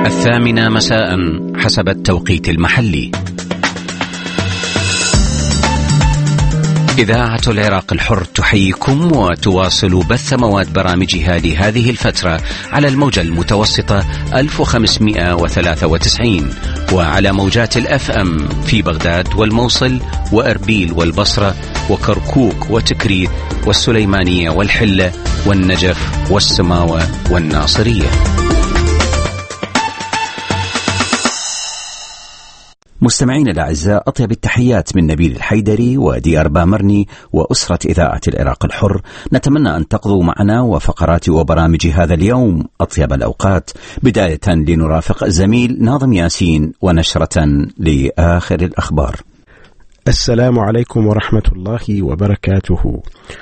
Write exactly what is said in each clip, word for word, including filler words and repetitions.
الثامنة مساء حسب التوقيت المحلي. إذاعة العراق الحر تحييكم وتواصل بث مواد برامجها لهذه الفترة على الموجة المتوسطة ألف وخمسمائة وثلاثة وتسعين وعلى موجات الأف أم في بغداد والموصل وأربيل والبصرة وكركوك وتكريت والسليمانية والحلة والنجف والسماوة والناصرية. مستمعين الأعزاء، أطيب التحيات من نبيل الحيدري وديار بامرني وأسرة إذاعة العراق الحر. نتمنى أن تقضوا معنا وفقرات وبرامج هذا اليوم أطيب الأوقات، بداية لنرافق الزميل ناظم ياسين ونشرة لآخر الأخبار. السلام عليكم ورحمة الله وبركاته.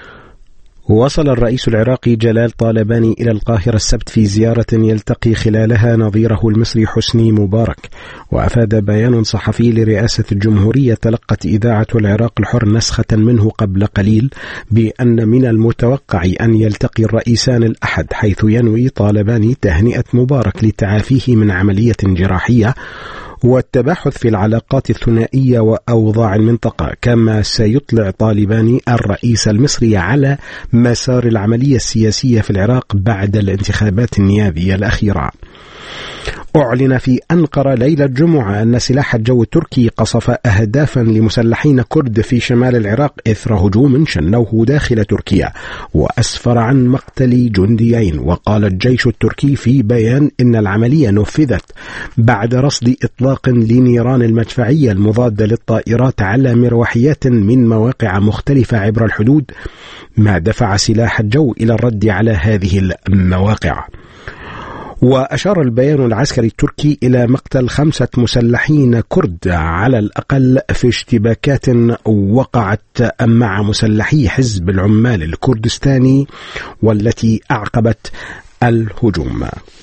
وصل الرئيس العراقي جلال طالباني إلى القاهرة السبت في زيارة يلتقي خلالها نظيره المصري حسني مبارك. وأفاد بيان صحفي لرئاسة الجمهورية تلقت إذاعة العراق الحر نسخة منه قبل قليل بأن من المتوقع أن يلتقي الرئيسان الأحد، حيث ينوي طالباني تهنئة مبارك لتعافيه من عملية جراحية والتباحث في العلاقات الثنائية وأوضاع المنطقة. كما سيطلع طالباني الرئيس المصري على مسار العملية السياسية في العراق بعد الانتخابات النيابية الأخيرة. أعلن في أنقرة ليلة الجمعة أن سلاح الجو التركي قصف أهدافا لمسلحين كرد في شمال العراق إثر هجوم شنوه داخل تركيا، وأسفر عن مقتل جنديين. وقال الجيش التركي في بيان إن العملية نفذت بعد رصد إطلاق لنيران المدفعية المضادة للطائرات على مروحيات من مواقع مختلفة عبر الحدود، ما دفع سلاح الجو إلى الرد على هذه المواقع. وأشار البيان العسكري التركي إلى مقتل خمسة مسلحين كرد على الأقل في اشتباكات وقعت مع مسلحي حزب العمال الكردستاني والتي أعقبت الهجوم.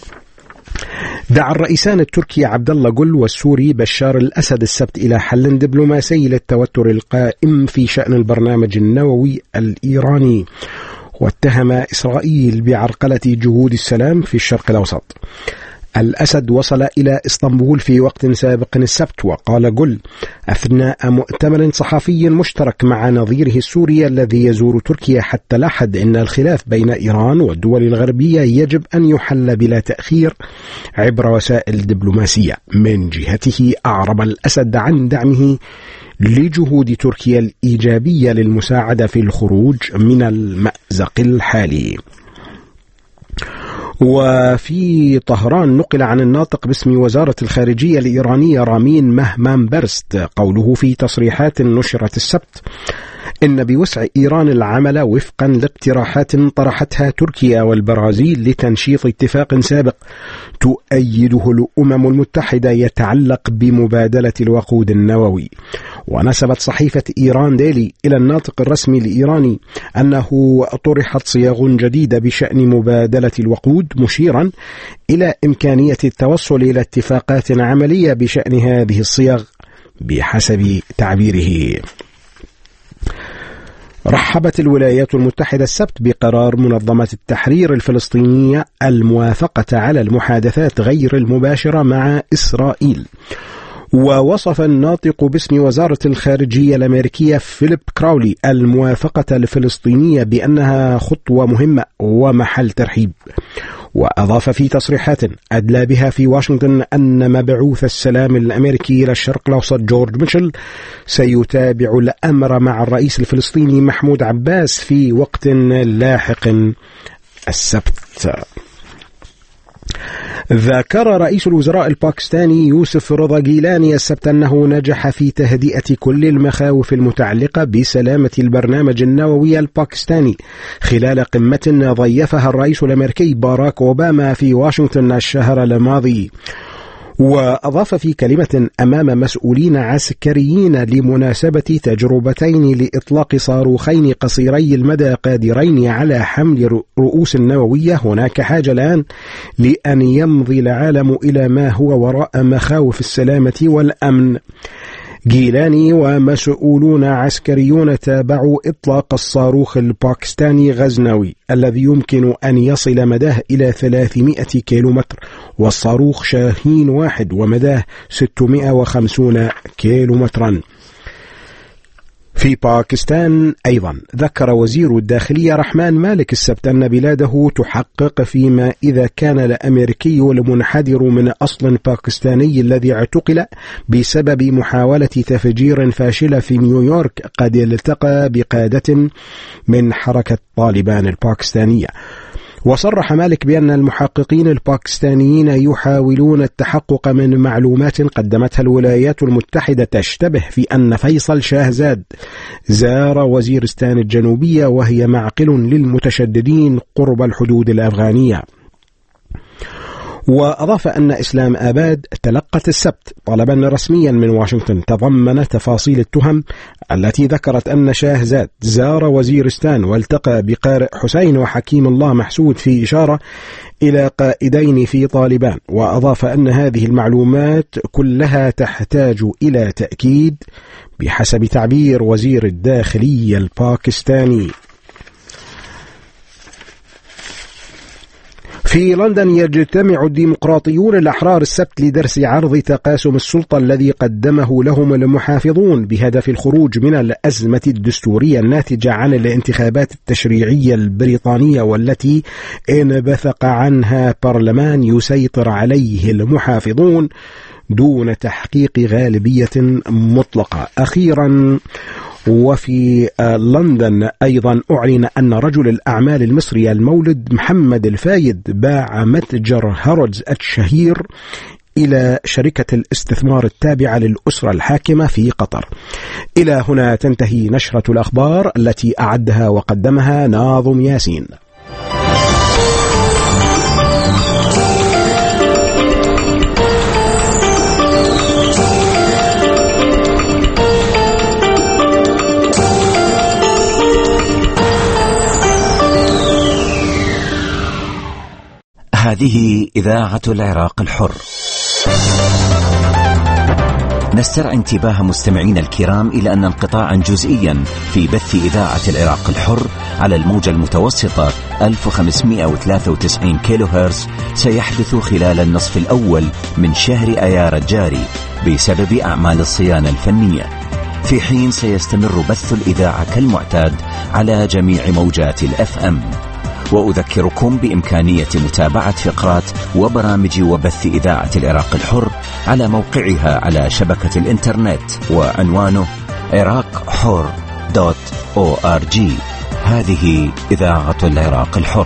دعا الرئيسان التركي عبد الله جل والسوري بشار الأسد السبت إلى حل دبلوماسي للتوتر القائم في شأن البرنامج النووي الإيراني، واتهم إسرائيل بعرقلة جهود السلام في الشرق الأوسط. الأسد وصل إلى إسطنبول في وقت سابق السبت، وقال جل أثناء مؤتمر صحفي مشترك مع نظيره السوري الذي يزور تركيا حتى الأحد إن الخلاف بين إيران والدول الغربية يجب أن يحل بلا تأخير عبر وسائل دبلوماسية. من جهته أعرب الأسد عن دعمه لجهود تركيا الإيجابية للمساعدة في الخروج من المأزق الحالي. وفي طهران نقل عن الناطق باسم وزارة الخارجية الإيرانية رامين مهمان برست قوله في تصريحات نشرت السبت إن بوسع إيران العمل وفقا لاقتراحات طرحتها تركيا والبرازيل لتنشيط اتفاق سابق تؤيده الأمم المتحدة يتعلق بمبادلة الوقود النووي. ونسبت صحيفة إيران ديلي إلى الناطق الرسمي الإيراني أنه طرحت صياغ جديدة بشأن مبادلة الوقود، مشيرا إلى إمكانية التوصل إلى اتفاقات عملية بشأن هذه الصياغ بحسب تعبيره. رحبت الولايات المتحدة السبت بقرار منظمة التحرير الفلسطينية الموافقة على المحادثات غير المباشرة مع إسرائيل. ووصف الناطق باسم وزارة الخارجية الأمريكية فيليب كراولي الموافقة الفلسطينية بأنها خطوة مهمة ومحل ترحيب. وأضاف في تصريحات أدلى بها في واشنطن أن مبعوث السلام الأمريكي إلى الشرق الأوسط جورج ميشيل سيتابع الأمر مع الرئيس الفلسطيني محمود عباس في وقت لاحق السبت. ذكر رئيس الوزراء الباكستاني يوسف رضا جيلاني السبت أنه نجح في تهدئة كل المخاوف المتعلقة بسلامة البرنامج النووي الباكستاني خلال قمة ضيفها الرئيس الأمريكي باراك أوباما في واشنطن الشهر الماضي. وأضاف في كلمة أمام مسؤولين عسكريين لمناسبة تجربتين لإطلاق صاروخين قصيري المدى قادرين على حمل رؤوس نووية، هناك حاجة الآن لأن يمضي العالم إلى ما هو وراء مخاوف السلامة والأمن. جيلاني ومسؤولون عسكريون تابعوا إطلاق الصاروخ الباكستاني غزنوي الذي يمكن أن يصل مداه إلى ثلاثمائة كيلومتر، والصاروخ شاهين واحد ومداه ستمائة وخمسين كيلومترا. في باكستان أيضا ذكر وزير الداخلية رحمان مالك السبت أن بلاده تحقق فيما إذا كان الأمريكي المنحدر من أصل باكستاني الذي اعتقل بسبب محاولة تفجير فاشلة في نيويورك قد التقى بقادة من حركة طالبان الباكستانية. وصرح مالك بأن المحققين الباكستانيين يحاولون التحقق من معلومات قدمتها الولايات المتحدة تشتبه في أن فيصل شاهزاد زار وزيرستان الجنوبية وهي معقل للمتشددين قرب الحدود الأفغانية. وأضاف أن إسلام آباد تلقت السبت طلبا رسميا من واشنطن تضمن تفاصيل التهم التي ذكرت أن شاهزاد زار وزيرستان والتقى بقارئ حسين وحكيم الله محسود في إشارة إلى قائدين في طالبان. وأضاف أن هذه المعلومات كلها تحتاج إلى تأكيد بحسب تعبير وزير الداخلية الباكستاني. في لندن يجتمع الديمقراطيون الأحرار السبت لدرس عرض تقاسم السلطة الذي قدمه لهم المحافظون بهدف الخروج من الأزمة الدستورية الناتجة عن الانتخابات التشريعية البريطانية والتي انبثق عنها برلمان يسيطر عليه المحافظون دون تحقيق غالبية مطلقة. أخيرا وفي لندن أيضا أعلن أن رجل الأعمال المصري المولد محمد الفايد باع متجر هارودز الشهير إلى شركة الاستثمار التابعة للأسرة الحاكمة في قطر. إلى هنا تنتهي نشرة الأخبار التي أعدها وقدمها ناظم ياسين. هذه إذاعة العراق الحر. نسترعي انتباه مستمعين الكرام إلى أن انقطاعا جزئيا في بث إذاعة العراق الحر على الموجة المتوسطة ألف وخمسمائة وثلاثة وتسعين كيلو هرتز سيحدث خلال النصف الأول من شهر أيار الجاري بسبب أعمال الصيانة الفنية، في حين سيستمر بث الإذاعة كالمعتاد على جميع موجات الأف أم. وأذكركم بإمكانية متابعة فقرات وبرامج وبث إذاعة العراق الحر على موقعها على شبكة الإنترنت وعنوانه عراق حر دوت أو آر جي. هذه إذاعة العراق الحر.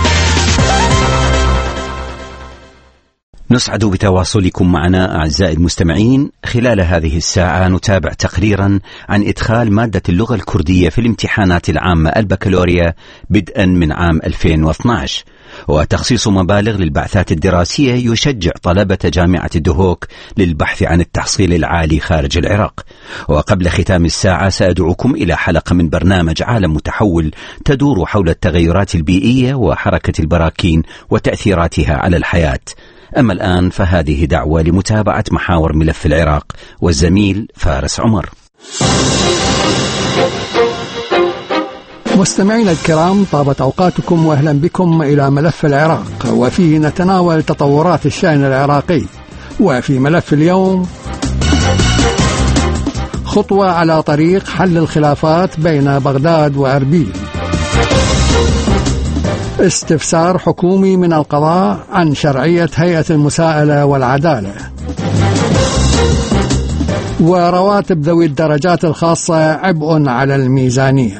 نسعد بتواصلكم معنا أعزائي المستمعين. خلال هذه الساعة نتابع تقريرا عن إدخال مادة اللغة الكردية في الامتحانات العامة البكالوريا بدءا من عام ألفين واثني عشر، وتخصيص مبالغ للبعثات الدراسية يشجع طلبة جامعة الدهوك للبحث عن التحصيل العالي خارج العراق. وقبل ختام الساعة سأدعوكم إلى حلقة من برنامج عالم متحول تدور حول التغيرات البيئية وحركة البراكين وتأثيراتها على الحياة. أما الآن فهذه دعوة لمتابعة محاور ملف العراق والزميل فارس عمر. مستمعينا الكرام، طابت أوقاتكم وأهلا بكم إلى ملف العراق، وفيه نتناول تطورات الشأن العراقي. وفي ملف اليوم خطوة على طريق حل الخلافات بين بغداد وأربيل، استفسار حكومي من القضاء عن شرعية هيئة المساءلة والعدالة، ورواتب ذوي الدرجات الخاصة عبء على الميزانية.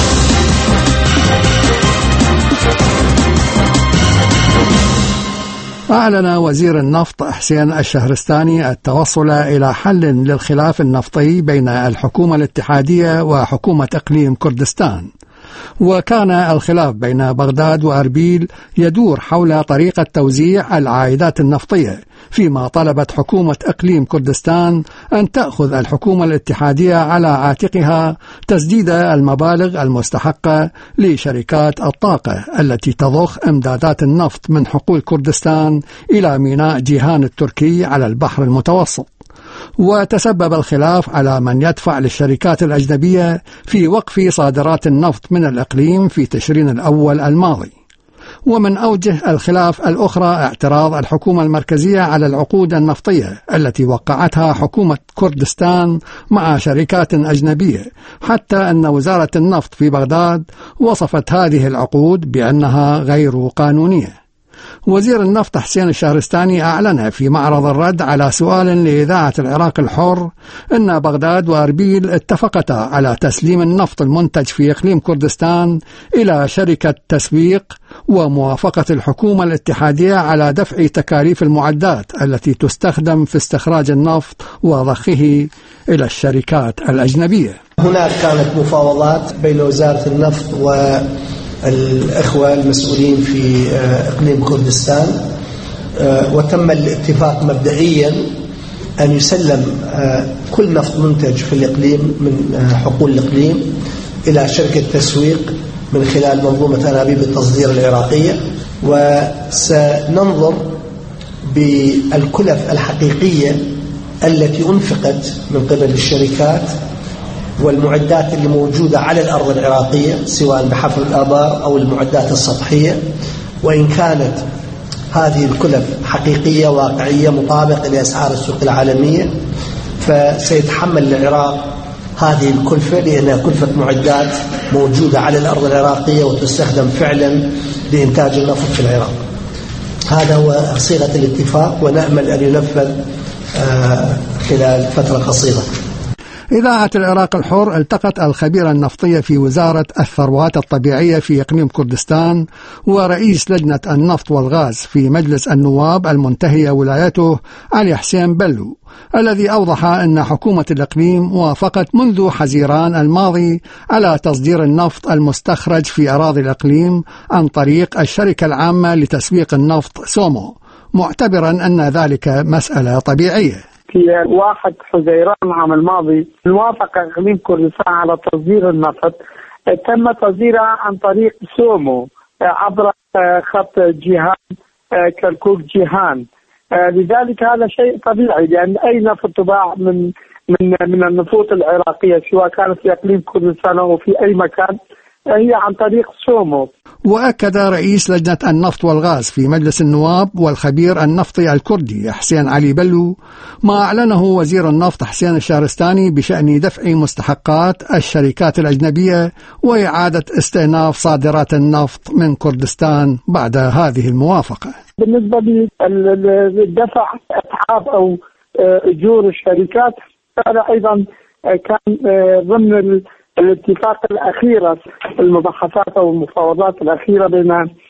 أعلن وزير النفط حسين الشهرستاني التوصل إلى حل للخلاف النفطي بين الحكومة الاتحادية وحكومة إقليم كردستان. وكان الخلاف بين بغداد وأربيل يدور حول طريقة توزيع العائدات النفطية، فيما طلبت حكومة إقليم كردستان أن تأخذ الحكومة الاتحادية على عاتقها تسديد المبالغ المستحقة لشركات الطاقة التي تضخ إمدادات النفط من حقول كردستان إلى ميناء جيهان التركي على البحر المتوسط. وتسبب الخلاف على من يدفع للشركات الأجنبية في وقف صادرات النفط من الإقليم في تشرين الأول الماضي. ومن أوجه الخلاف الأخرى اعتراض الحكومة المركزية على العقود النفطية التي وقعتها حكومة كردستان مع شركات أجنبية، حتى أن وزارة النفط في بغداد وصفت هذه العقود بأنها غير قانونية. وزير النفط حسين الشهرستاني أعلن في معرض الرد على سؤال لإذاعة العراق الحر أن بغداد وأربيل اتفقتا على تسليم النفط المنتج في إقليم كردستان إلى شركة تسويق، وموافقة الحكومة الاتحادية على دفع تكاليف المعدات التي تستخدم في استخراج النفط وضخه إلى الشركات الأجنبية. هناك كانت مفاوضات بين وزارة النفط والإخوة المسؤولين في إقليم كردستان، وتم الاتفاق مبدئيا أن يسلم كل نفط منتج في الإقليم من حقول الإقليم إلى شركة تسويق من خلال منظومة أنابيب التصدير العراقية، وسننظر بالكلف الحقيقية التي أنفقت من قبل الشركات والمعدات اللي موجودة على الأرض العراقية سواء بحفر الآبار أو المعدات السطحية، وإن كانت هذه الكلف حقيقية واقعية مطابقة لأسعار السوق العالمية فسيتحمل العراق هذه الكلفة، لأنها كلفة معدات موجودة على الأرض العراقية وتستخدم فعلا لإنتاج النفط في العراق. هذا هو صيغة الاتفاق، ونأمل أن ينفذ خلال فترة قصيرة. إذاعة العراق الحر التقت الخبيرة النفطية في وزارة الثروات الطبيعية في إقليم كردستان ورئيس لجنة النفط والغاز في مجلس النواب المنتهية ولايته علي حسين بلو، الذي أوضح أن حكومة الإقليم وافقت منذ حزيران الماضي على تصدير النفط المستخرج في أراضي الإقليم عن طريق الشركة العامة لتسويق النفط سومو، معتبرا أن ذلك مسألة طبيعية. في واحد حزيران العام الماضي وافق إقليم كردستان على تصدير النفط، تم تصديرها عن طريق سومو عبر خط جيهان كركوك جيهان. لذلك هذا شيء طبيعي، لأن أي نفط تباع من من من النفوط العراقية سواء كانت في إقليم كردستان أو في أي مكان هي عن طريق سومو. وأكد رئيس لجنة النفط والغاز في مجلس النواب والخبير النفطي الكردي حسين علي بلو ما أعلنه وزير النفط حسين الشهرستاني بشأن دفع مستحقات الشركات الأجنبية وإعادة استئناف صادرات النفط من كردستان بعد هذه الموافقة. بالنسبة للدفع أتعاب أو أجور الشركات، هذا أيضا كان ضمن الاتفاق الأخيرة، المباحثات أو المفاوضات الأخيرة بين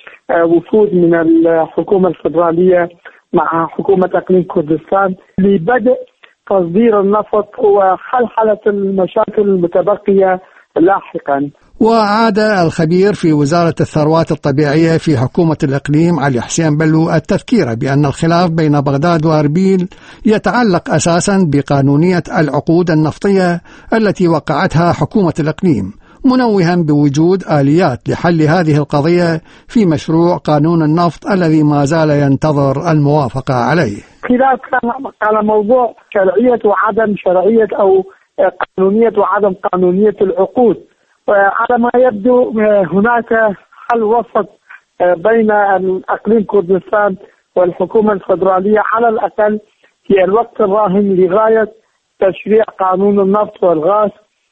وفود من الحكومة الفدرالية مع حكومة إقليم كردستان لبدء تصدير النفط وحلحلة المشاكل المتبقية لاحقا. وعاد الخبير في وزارة الثروات الطبيعية في حكومة الإقليم علي حسين بلو التذكير بأن الخلاف بين بغداد وأربيل يتعلق أساسا بقانونية العقود النفطية التي وقعتها حكومة الإقليم، منوها بوجود آليات لحل هذه القضية في مشروع قانون النفط الذي ما زال ينتظر الموافقة عليه. خلاف على موضوع شرعية وعدم شرعية أو قانونية وعدم قانونية العقود، على ما يبدو هناك حل وسط بين إقليم كردستان والحكومة الفدرالية على الأقل في الوقت الراهن لغاية تشريع قانون النفط والغاز.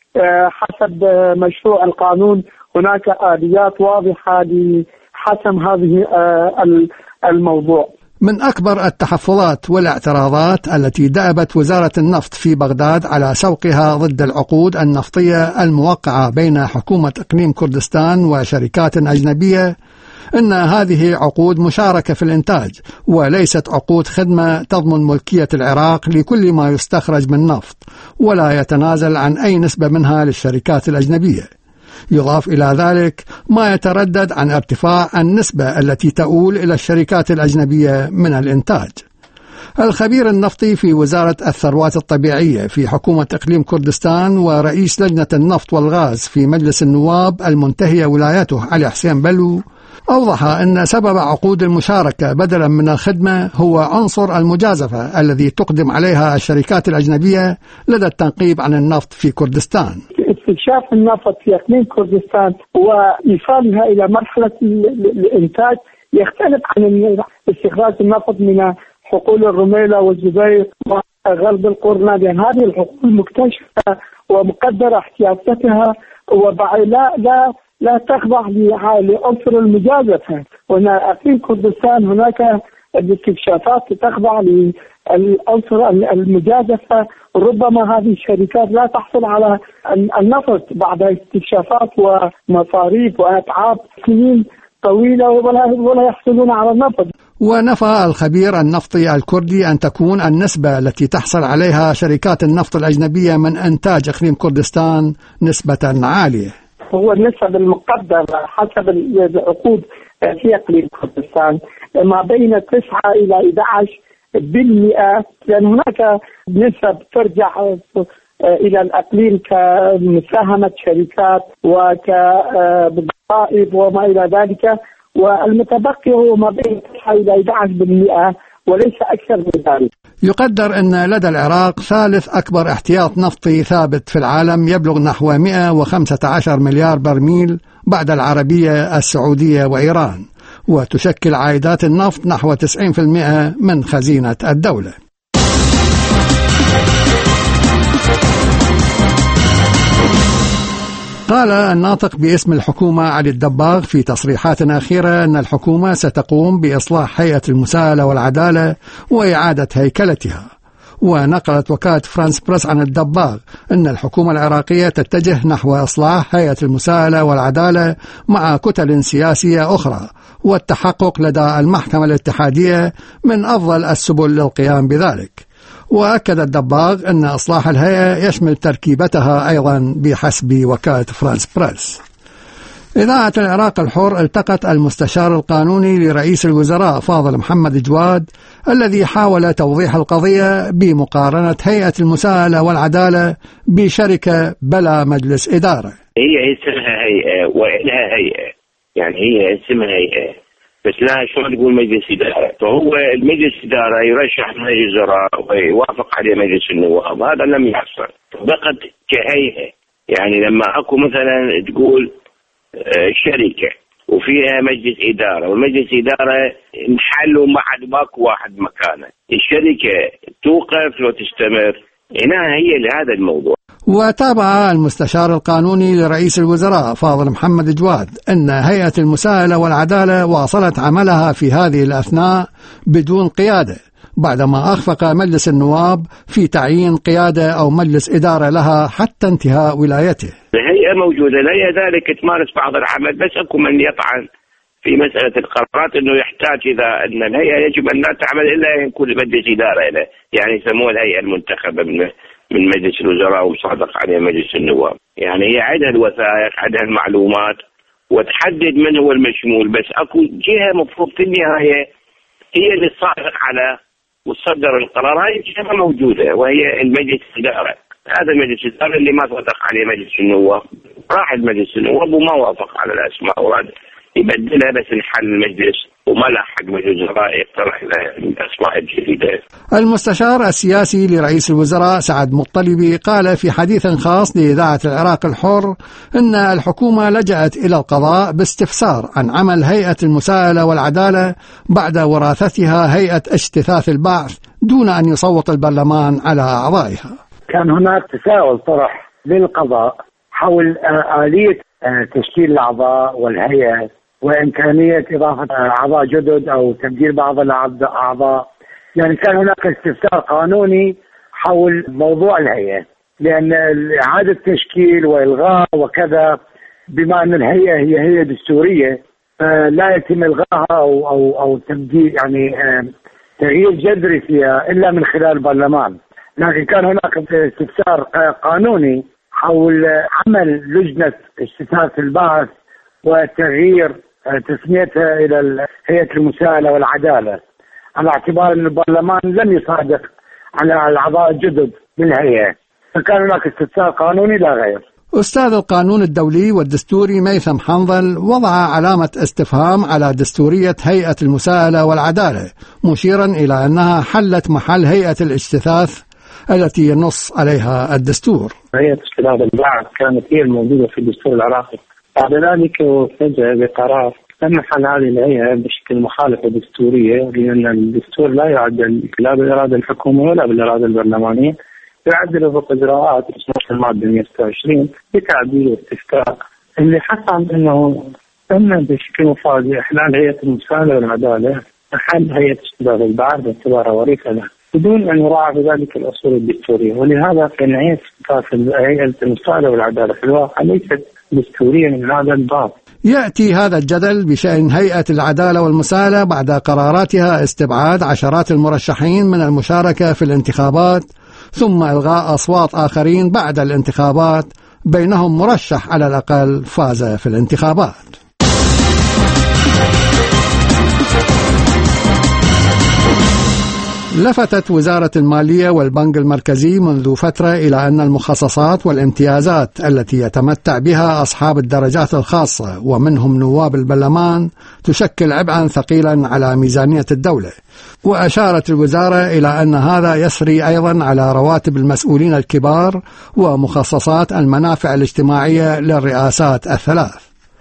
حسب مشروع القانون هناك آليات واضحة لحسم هذه الموضوع. من أكبر التحفظات والاعتراضات التي دأبت وزارة النفط في بغداد على سوقها ضد العقود النفطية الموقعة بين حكومة إقليم كردستان وشركات أجنبية أن هذه عقود مشاركة في الإنتاج وليست عقود خدمة تضمن ملكية العراق لكل ما يستخرج من نفط ولا يتنازل عن أي نسبة منها للشركات الأجنبية. يضاف إلى ذلك ما يتردد عن ارتفاع النسبة التي تؤول إلى الشركات الأجنبية من الإنتاج. الخبير النفطي في وزارة الثروات الطبيعية في حكومة إقليم كردستان ورئيس لجنة النفط والغاز في مجلس النواب المنتهية ولايته علي حسين بلو أوضح أن سبب عقود المشاركة بدلا من الخدمة هو عنصر المجازفة الذي تقدم عليها الشركات الأجنبية لدى التنقيب عن النفط في كردستان. استكشاف النفط في إقليم كردستان وإيصالها إلى مرحلة الإنتاج يختلف عن استخراج النفط من حقول الرميلة والزبير وغرب القرنة، لأن هذه الحقول مكتشفة ومقدرة احتياجاتها ولا لا لا تخضع لعنصر المجازفة. وهنا أقليم كردستان هناك الاستكشافات تخضع للعنصر المجازفة، ربما هذه الشركات لا تحصل على النفط بعد استكشافات ومصاريف وأتعاب سنين طويلة ولا ولا يحصلون على النفط. ونفى الخبير النفطي الكردي أن تكون النسبة التي تحصل عليها شركات النفط الأجنبية من إنتاج إقليم كردستان نسبة عالية. هو النسب المقدرة حسب العقود في إقليم كردستان ما بين تسعة إلى أحد عشر بالمئة، لأن هناك نسب ترجع إلى الأقليم كمساهمة شركات وكضرائب وما إلى ذلك، والمتبقي هو ما بين تسعة إلى أحد عشر بالمئة وليس أكثر من ذلك. يقدر أن لدى العراق ثالث أكبر احتياط نفطي ثابت في العالم يبلغ نحو مئة وخمسة عشر مليار برميل بعد العربية السعودية وإيران، وتشكل عائدات النفط نحو تسعين بالمئة من خزينة الدولة. قال الناطق باسم الحكومة علي الدباغ في تصريحات أخيرة أن الحكومة ستقوم بإصلاح هيئة المساءلة والعدالة وإعادة هيكلتها. ونقلت وكالة فرانس بريس عن الدباغ أن الحكومة العراقية تتجه نحو إصلاح هيئة المساءلة والعدالة مع كتل سياسية أخرى والتحقق لدى المحكمة الاتحادية من أفضل السبل للقيام بذلك. وأكد الدباغ أن إصلاح الهيئة يشمل تركيبتها أيضا بحسب وكالة فرانس بريس. إذاعة العراق الحر التقت المستشار القانوني لرئيس الوزراء فاضل محمد جواد الذي حاول توضيح القضية بمقارنة هيئة المساءلة والعدالة بشركة بلا مجلس إدارة. هي اسمها هيئة وإلها هيئة، يعني هي اسمها هيئة بس لا شلون نقول مجلس إدارة. فهو المجلس إدارة يرشح مجلس الوزراء ويوافق عليه مجلس النواب، هذا لم يحصل. بقت كهيئة، يعني لما أكو مثلا تقول شركة وفيها مجلس إدارة والمجلس إدارة انحلوا ما عاد ماكو واحد مكانه، الشركة توقف وتستمر. هنا هي لهذا الموضوع. وتابع المستشار القانوني لرئيس الوزراء فاضل محمد جواد أن هيئة المساءلة والعدالة واصلت عملها في هذه الأثناء بدون قيادة بعدما أخفق مجلس النواب في تعيين قيادة أو مجلس إدارة لها حتى انتهاء ولايته. الهيئة موجودة، الهيئة ذلك تمارس بعض العمل، بس أكو من يطعن في مسألة القرارات أنه يحتاج إذا أن الهيئة يجب أن لا تعمل إلا أن يكون مجلس إدارة له، يعني يسموها الهيئة المنتخبة من من مجلس الوزراء ومصادق عليه مجلس النواب. يعني هي عندها الوثائق، عندها المعلومات وتحدد من هو المشمول، بس أكو جهة مفروض في النهاية هي اللي تصادق على وتصدر القرار. هاي الجهة موجودة وهي المجلس الإدارة. هذا المجلس الإدارة اللي ما صدق عليه مجلس النواب راح المجلس النواب وما وافق على الأسماء وراد يبدلها، بس انحل المجلس وما لحق مجلس الوزراء يقترح الأسماء الجديدة. المستشار السياسي لرئيس الوزراء سعد مطلبي قال في حديث خاص لإذاعة العراق الحر أن الحكومة لجأت إلى القضاء باستفسار عن عمل هيئة المساءلة والعدالة بعد وراثتها هيئة اجتثاث البعث دون أن يصوت البرلمان على أعضائها. كان هناك تساؤل طرح للقضاء حول آلية تشكيل الأعضاء والهيئة وإمكانية إضافة أعضاء جدد أو تبديل بعض الأعضاء. يعني كان هناك استفسار قانوني حول موضوع الهيئة، لأن إعادة تشكيل وإلغاء وكذا بما أن الهيئة هي هيئة دستورية لا يتم إلغاءها أو أو أو تبديل يعني تغيير جذري فيها إلا من خلال البرلمان. لكن كان هناك استفسار قانوني حول عمل لجنة اجتثاث البعث وتغيير تسميتها إلى هيئة المساءلة والعدالة على اعتبار أن البرلمان لم يصادق على الأعضاء الجدد للهيئة، فكان هناك استفسار قانوني لا غير. أستاذ القانون الدولي والدستوري ميثم حنظل وضع علامة استفهام على دستورية هيئة المساءلة والعدالة، مشيرا إلى أنها حلت محل هيئة الاجتثاث التي ينص عليها الدستور. هيئة اجتثاث البعث كانت هي الموجودة في الدستور العراقي، بعد ذلك فجأة بقرار تم حل هذه الهيئة بشكل مخالفة دستورية، لأن الدستور لا يعدل لا بالإرادة الحكومية ولا بالإرادة البرلمانية، يعدل وفق إجراءات اسمها المادة مئة وستة وعشرين بتعديل واستفتاء اللي حصل أنه تم بشكل مفاجئ إحلال هيئة المساءلة والعدالة محل هيئة اجتثاث البعث باعتبارها وريثة له بدون أن يراعى بذلك الأصول الدستورية، ولهذا فإن هيئة هيئة المساءلة والعدالة في الواقع ليست دستورية من هذا الباب. يأتي هذا الجدل بشأن هيئة العدالة والمساءلة بعد قراراتها استبعاد عشرات المرشحين من المشاركة في الانتخابات، ثم إلغاء أصوات آخرين بعد الانتخابات، بينهم مرشح على الأقل فاز في الانتخابات. لفتت وزارة المالية والبنك المركزي منذ فترة إلى أن المخصصات والامتيازات التي يتمتع بها أصحاب الدرجات الخاصة ومنهم نواب البرلمان تشكل عبئا ثقيلا على ميزانية الدولة، وأشارت الوزارة إلى أن هذا يسري أيضا على رواتب المسؤولين الكبار ومخصصات المنافع الاجتماعية للرئاسات الثلاث.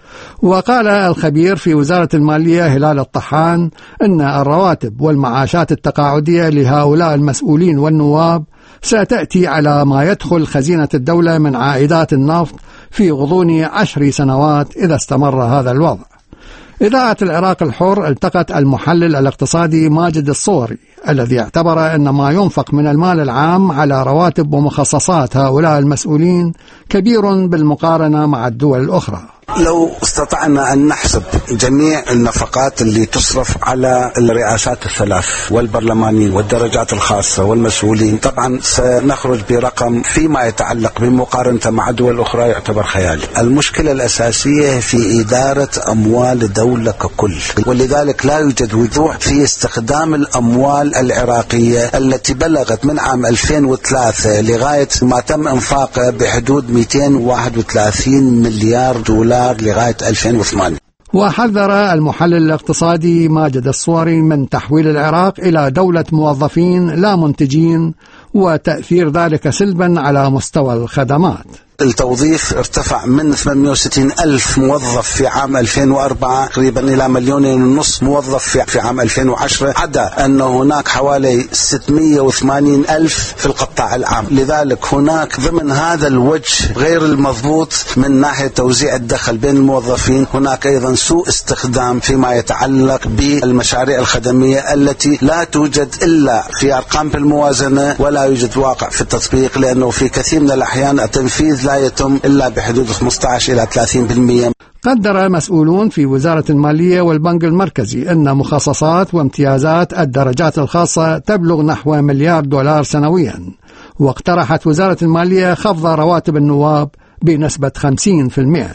وقال الخبير في وزارة المالية هلال الطحان أن الرواتب والمعاشات التقاعدية لهؤلاء المسؤولين والنواب ستأتي على ما يدخل خزينة الدولة من عائدات النفط في غضون عشر سنوات إذا استمر هذا الوضع. إذاعة العراق الحر التقت المحلل الاقتصادي ماجد الصوري الذي اعتبر أن ما ينفق من المال العام على رواتب ومخصصات هؤلاء المسؤولين كبير بالمقارنة مع الدول الأخرى. لو استطعنا أن نحسب جميع النفقات اللي تصرف على الرئاسات الثلاث والبرلمانيين والدرجات الخاصة والمسؤولين، طبعا سنخرج برقم فيما يتعلق بمقارنة مع دول أخرى يعتبر خيالي. المشكلة الأساسية في إدارة أموال الدولة ككل، ولذلك لا يوجد وضوح في استخدام الأموال العراقية التي بلغت من عام ألفين وثلاثة لغاية ما تم إنفاقه بحدود مئتين وواحد وثلاثين مليار دولار لغاية ألفين وثمانية. وحذر المحلل الاقتصادي ماجد الصوري من تحويل العراق إلى دولة موظفين لا منتجين وتأثير ذلك سلبا على مستوى الخدمات. التوظيف ارتفع من ثمانمئة وستين ألف موظف في عام ألفين وأربعة تقريبا إلى مليونين ونصف موظف في عام ألفين وعشرة، عدا أن هناك حوالي ستمئة وثمانين ألف في القطاع العام. لذلك هناك ضمن هذا الوجه غير المضبوط من ناحية توزيع الدخل بين الموظفين، هناك أيضا سوء استخدام فيما يتعلق بالمشاريع الخدمية التي لا توجد إلا في أرقام بالموازنة ولا يوجد واقع في التطبيق، لأنه في كثير من الأحيان التنفيذ لا يتم إلا بحدود خمسة عشر إلى ثلاثين بالمئة. قدر مسؤولون في وزارة المالية والبنك المركزي أن مخصصات وامتيازات الدرجات الخاصة تبلغ نحو مليار دولار سنويا، واقترحت وزارة المالية خفض رواتب النواب بنسبة خمسين بالمئة.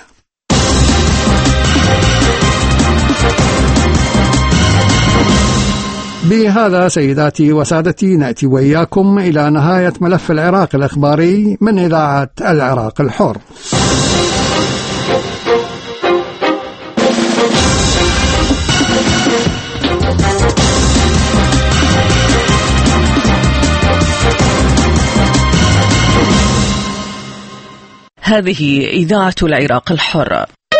بهذا سيداتي وسادتي نأتي وإياكم إلى نهاية ملف العراق الإخباري من إذاعة العراق الحر. هذه إذاعة العراق الحر.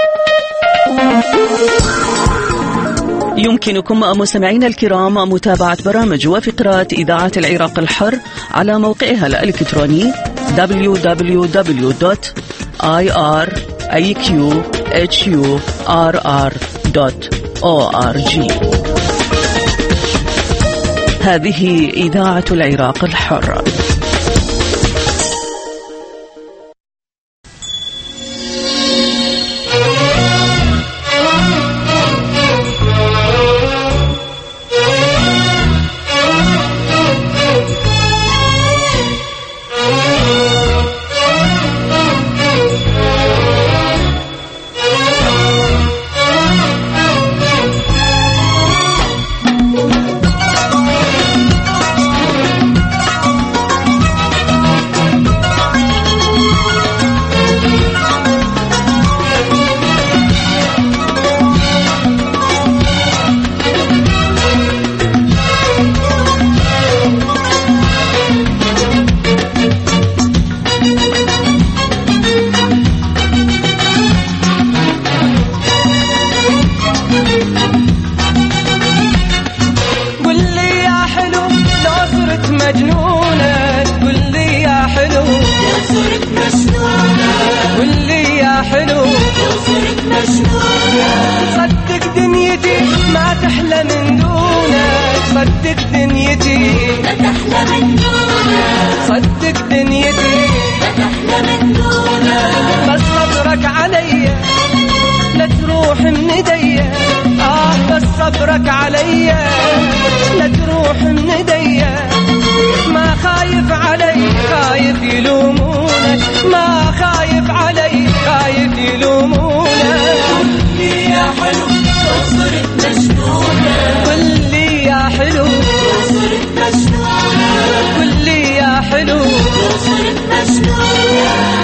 يمكنكم مستمعينا الكرام متابعة برامج وفقرات إذاعة العراق الحر على موقعها الإلكتروني دبليو دبليو دبليو دوت آي آر إيه كيو إتش يو آر آر دوت أو آر جي. هذه إذاعة العراق الحر. مجنونة قل لي يا حلو لو صرت مجنونة قل لي يا حلو لو صرت مجنونة صدق دنيتي ما تحلى من دونك صدق دنيتي ما تحلى من دونك صدق دنيتي ما تحلى من دونك بس صبرك عليا لا تروح من ايديا آه بس صبرك عليا لا تروح من ايديا ما خايف علي خايف يلومونك ما خايف علي خايف يلومونك قل لي يا حلو لو صرت مجنونة قل لي يا حلو لو صرت مجنونة قل لي يا حلو لو صرت مجنونة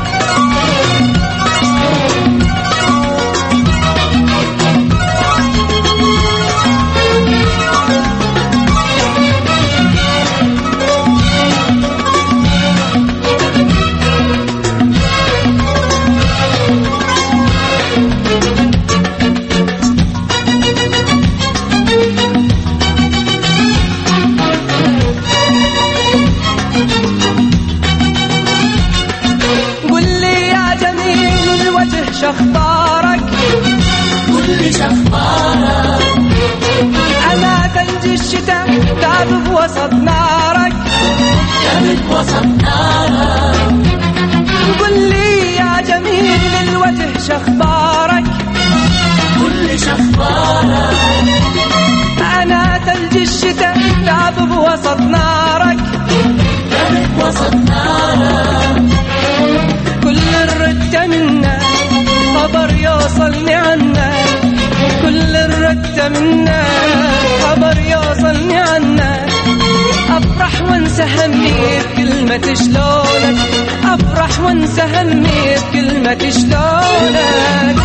شخبارك قل لي شخبارك أنا ثلج الشتاء داب بوسط نارك داب بوسط نارك قل لي يا جميل للوجه شخبارك قل لي شخبارك أنا ثلج الشتاء داب بوسط نارك داب بوسط نارك كل الرد منا خبر يوصلني عنك كل الرد منا خبر يوصلني عنك أفرح وانسى همي بكلمة شلونك أفرح وانسى همي بكلمة شلونك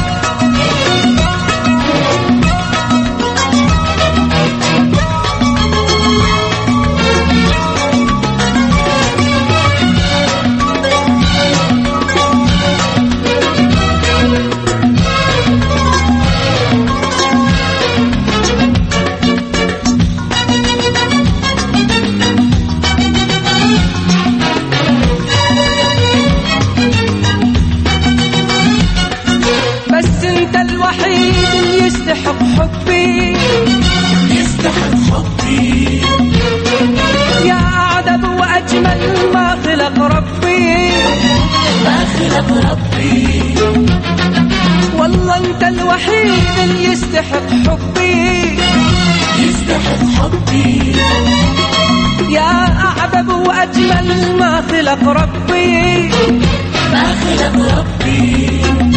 يستحق حبي يستحق حبي يا أعذب وأجمل ما خلق ربي ما خلق ربي والله أنت الوحيد اللي يستحق حبي يستحق حبي يا أعذب وأجمل ما خلق ربي ما خلق ربي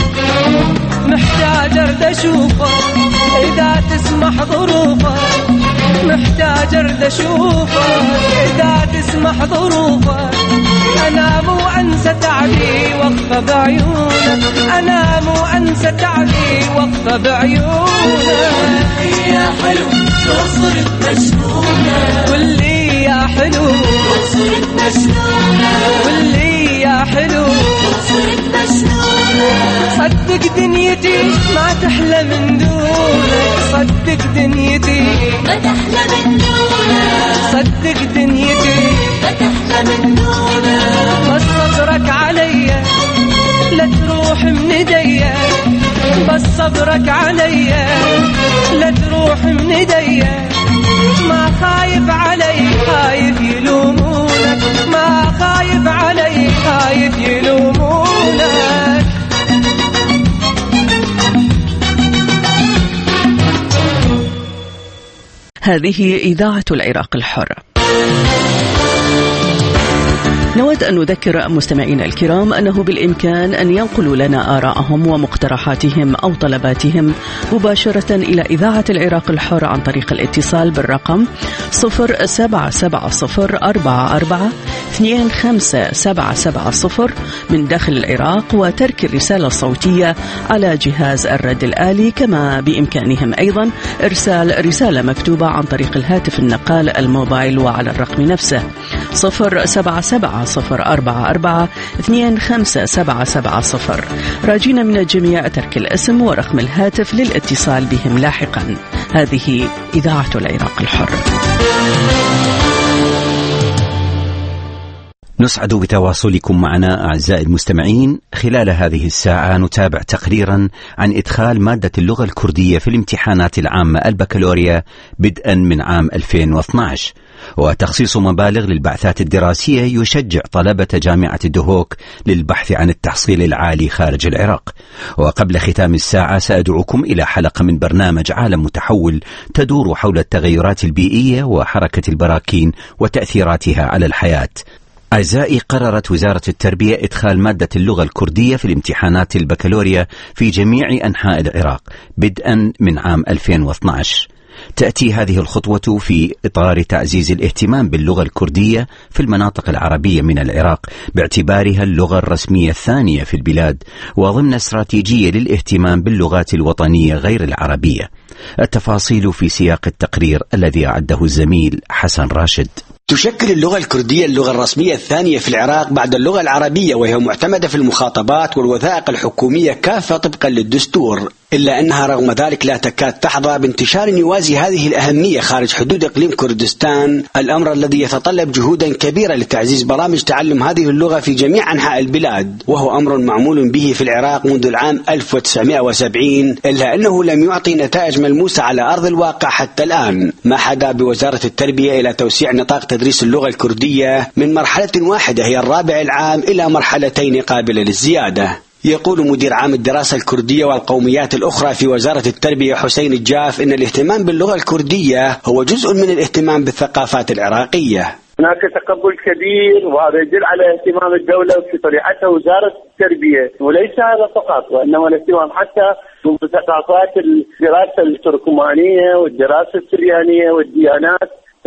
محتاج ارد اشوفك اذا تسمح ظروفك محتاج ارد اشوفك اذا تسمح ظروفك انام وانسى تعبي واقفى بعيونك انام وانسى تعبي واقفى بعيونك يا حلو لو صرت مجنونة قل لي يا حلو لو صرت مجنونة قل لي يا حلو لو صرت مجنونة صدق دنيتي ما تحلى من دونك صدق دنيتي ما تحلى من دونك صدق دنيتي ما تحلى من دونك بس صبرك عليا لا تروح من ايديا بس صبرك عليا لا تروح من ايديا ما خايف علي خايف يلومونك ما خايف علي خايف يلومونك هذه إذاعة العراق الحر. نود أن نذكر مستمعينا الكرام أنه بالإمكان أن ينقلوا لنا آراءهم ومقترحاتهم أو طلباتهم مباشرة إلى إذاعة العراق الحر عن طريق الاتصال بالرقم صفر سبعة سبعة صفر أربعة أربعة اثنين خمسة سبعة سبعة صفر من داخل العراق وترك الرسالة الصوتية على جهاز الرد الآلي، كما بإمكانهم أيضا إرسال رسالة مكتوبة عن طريق الهاتف النقال الموبايل وعلى الرقم نفسه صفر سبعة سبعة صفر أربعة أربعة اثنين خمسة سبعة سبعة صفر. راجين من الجميع ترك الاسم ورقم الهاتف للاتصال بهم لاحقا. هذه إذاعة العراق الحر. نسعد بتواصلكم معنا أعزائي المستمعين. خلال هذه الساعة نتابع تقريرا عن إدخال مادة اللغة الكردية في الامتحانات العامة البكالوريا بدءا من عام ألفين واثني عشر، وتخصيص مبالغ للبعثات الدراسية يشجع طلبة جامعة الدهوك للبحث عن التحصيل العالي خارج العراق. وقبل ختام الساعة سأدعوكم إلى حلقة من برنامج عالم متحول تدور حول التغيرات البيئية وحركة البراكين وتأثيراتها على الحياة. أعزائي، قررت وزارة التربية إدخال مادة اللغة الكردية في الامتحانات البكالوريا في جميع أنحاء العراق بدءا من عام ألفين واثني عشر. تأتي هذه الخطوة في إطار تعزيز الاهتمام باللغة الكردية في المناطق العربية من العراق باعتبارها اللغة الرسمية الثانية في البلاد، وضمن استراتيجية للاهتمام باللغات الوطنية غير العربية. التفاصيل في سياق التقرير الذي أعده الزميل حسن راشد. تشكل اللغة الكردية اللغة الرسمية الثانية في العراق بعد اللغة العربية، وهي معتمدة في المخاطبات والوثائق الحكومية كافة طبقا للدستور، إلا أنها رغم ذلك لا تكاد تحظى بانتشار يوازي هذه الأهمية خارج حدود إقليم كردستان، الأمر الذي يتطلب جهودا كبيرة لتعزيز برامج تعلم هذه اللغة في جميع أنحاء البلاد، وهو أمر معمول به في العراق منذ العام ألف وتسعمائة وسبعين، إلا أنه لم يعطي نتائج ملموسة على أرض الواقع حتى الآن، ما حدا بوزارة التربية إلى توسيع نطاق تدريس اللغة الكردية من مرحلة واحدة هي الرابع العام إلى مرحلتين قابلة للزيادة. يقول مدير عام الدراسة الكردية والقوميات الأخرى في وزارة التربية حسين الجاف إن الاهتمام باللغة الكردية هو جزء من الاهتمام بالثقافات العراقية. هناك تقبل كبير، وهذا يدل على اهتمام الدولة في طريقتها وزارة التربية، وليس هذا فقط وإنما الاهتمام حتى بثقافات الدراسة التركمانية والدراسة السريانية والديانات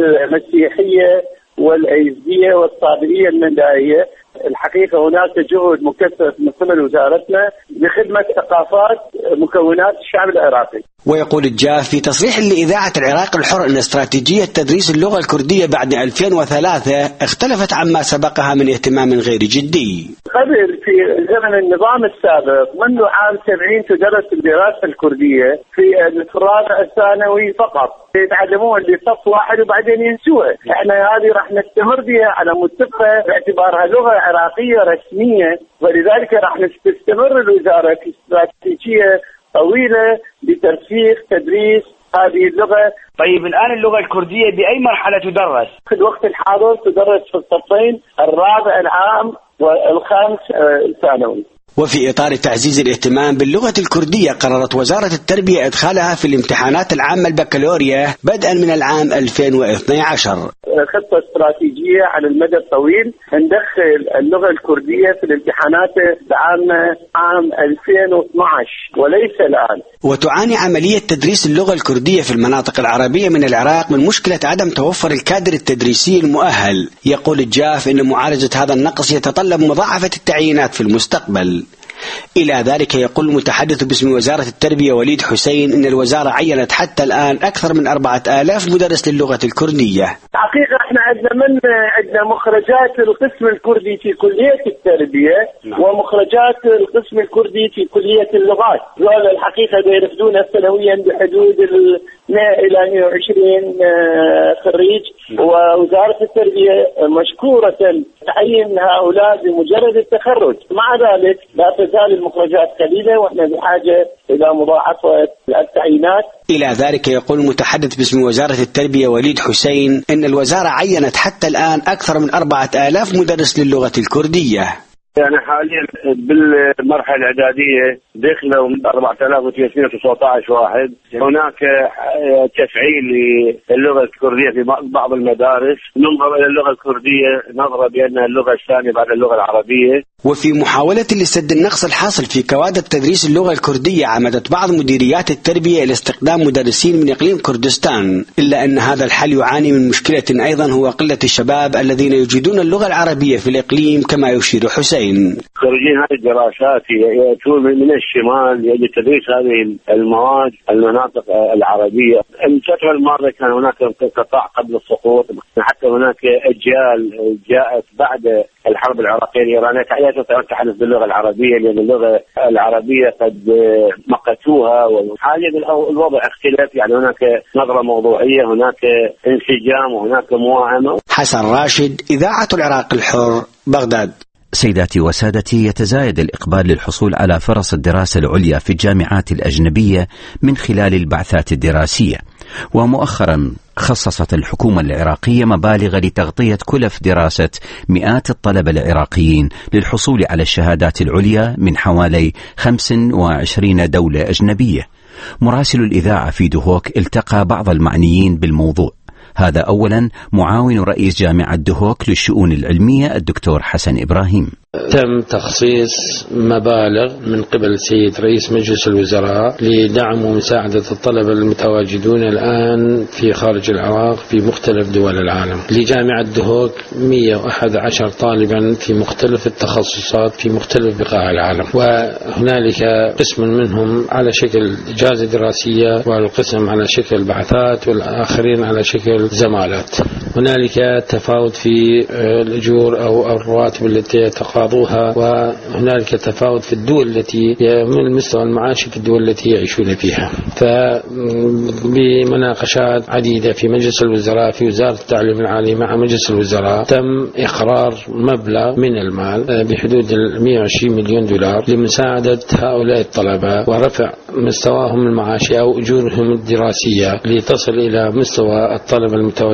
المسيحية والأيزدية والصابئية المندائية. الحقيقة هناك جهد مكثف من قبل وزارتنا لخدمة ثقافات مكونات الشعب العراقي. ويقول الجاف في تصريح لإذاعة العراق الحر أن استراتيجية تدريس اللغة الكردية بعد ألفين وثلاثة اختلفت عما سبقها من اهتمام غير جدي. قبل في زمن النظام السابق منذ عام سبعين تدرس الدراسة الكردية في الرابع الثانوي فقط، يتعلمون لصف واحد وبعدين ينسوها. احنا هذه راح نستمر بها على متفقة باعتبارها لغة عراقية رسمية، ولذلك راح تستمر الوزارة في استراتيجية طويلة لترسيخ تدريس هذه اللغة. طيب الآن اللغة الكردية بأي مرحلة تدرس؟ في الوقت الحاضر تدرس في الصفين الرابع العام والخامس الثانوي. وفي إطار تعزيز الاهتمام باللغة الكردية قررت وزارة التربية إدخالها في الامتحانات العامة البكالوريا بدءا من العام ألفين واثني عشر. خطة استراتيجية على المدى الطويل ندخل اللغة الكردية في الامتحانات العامة عام ألفين واثني عشر وليس الآن. وتعاني عملية تدريس اللغة الكردية في المناطق العربية من العراق من مشكلة عدم توفر الكادر التدريسي المؤهل. يقول الجاف إن معالجة هذا النقص يتطلب مضاعفة التعيينات في المستقبل. إلى ذلك يقول المتحدث باسم وزارة التربية وليد حسين إن الوزارة عينت حتى الآن أكثر من أربعة آلاف مدرس للغة الكردية. حقيقة احنا عندنا من عندنا مخرجات القسم الكردي في كلية التربية نعم. ومخرجات القسم الكردي في كلية اللغات، هذول الحقيقة يرفدون سنويا بحدود مئة إلى مئة وعشرين خريج، ووزارة التربية مشكورة تعيين هؤلاء بمجرد التخرج. مع ذلك لا تزال المخرجات قليلة واحنا بحاجة إلى مضاعفة التعيينات. إلى ذلك يقول المتحدث باسم وزارة التربية وليد حسين إن الوزارة عينت حتى الآن أكثر من أربعة آلاف مدرس للغة الكردية. يعني حاليا بالمرحلة الإعدادية دخلوا من أربعة آلاف وثلاثمئة وتسعة عشر واحد. هناك تفعيل للغة الكردية في بعض المدارس، ننظر إلى اللغة الكردية نظرة بأنها اللغة الثانية بعد اللغة العربية. وفي محاولة لسد النقص الحاصل في كوادر تدريس اللغة الكردية عمدت بعض مديريات التربية إلى استخدام مدرسين من إقليم كردستان، إلا أن هذا الحل يعاني من مشكلة أيضا هو قلة الشباب الذين يجيدون اللغة العربية في الإقليم كما يشير حسين. خريجين هذه الدراسات يأتون من الشمال يجب تدريس هذه المواد المناطق العربية. الفترة الماضية كان هناك انقطاع قبل السقوط، حتى هناك أجيال جاءت بعد الحرب العراقية الإيرانية تتحدث باللغة العربية، لأن اللغة العربية قد مقتوها، وحاليا الوضع اختلاف، يعني هناك نظرة موضوعية، هناك انسجام وهناك موائمة. حسن راشد، إذاعة العراق الحر، بغداد. سيداتي وسادتي، يتزايد الإقبال للحصول على فرص الدراسة العليا في الجامعات الأجنبية من خلال البعثات الدراسية، ومؤخرا خصصت الحكومة العراقية مبالغ لتغطية كلف دراسة مئات الطلبة العراقيين للحصول على الشهادات العليا من حوالي خمس وعشرين دولة أجنبية. مراسل الإذاعة في دهوك التقى بعض المعنيين بالموضوع. هذا أولا معاون رئيس جامعة دهوك للشؤون العلمية الدكتور حسن إبراهيم. تم تخصيص مبالغ من قبل السيد رئيس مجلس الوزراء لدعم ومساعدة الطلبة المتواجدون الآن في خارج العراق في مختلف دول العالم. لجامعة دهوك مئة وأحد عشر طالبا في مختلف التخصصات في مختلف بقاع العالم، وهنالك قسم منهم على شكل إجازة دراسية، والقسم على شكل بعثات، والآخرين على شكل زمالات. هنالك تفاوت في الأجور أو الرواتب التي تقاضوها، وهنالك تفاوت في الدول التي من مستوى المعاش في الدول التي يعيشون فيها. فبمناقشات عديدة في مجلس الوزراء في وزارة التعليم العالي مع مجلس الوزراء تم إقرار مبلغ من المال بحدود مئة وعشرين مليون دولار لمساعدة هؤلاء الطلبة ورفع مستواهم المعاشي أو أجورهم الدراسية لتصل إلى مستوى الطلبة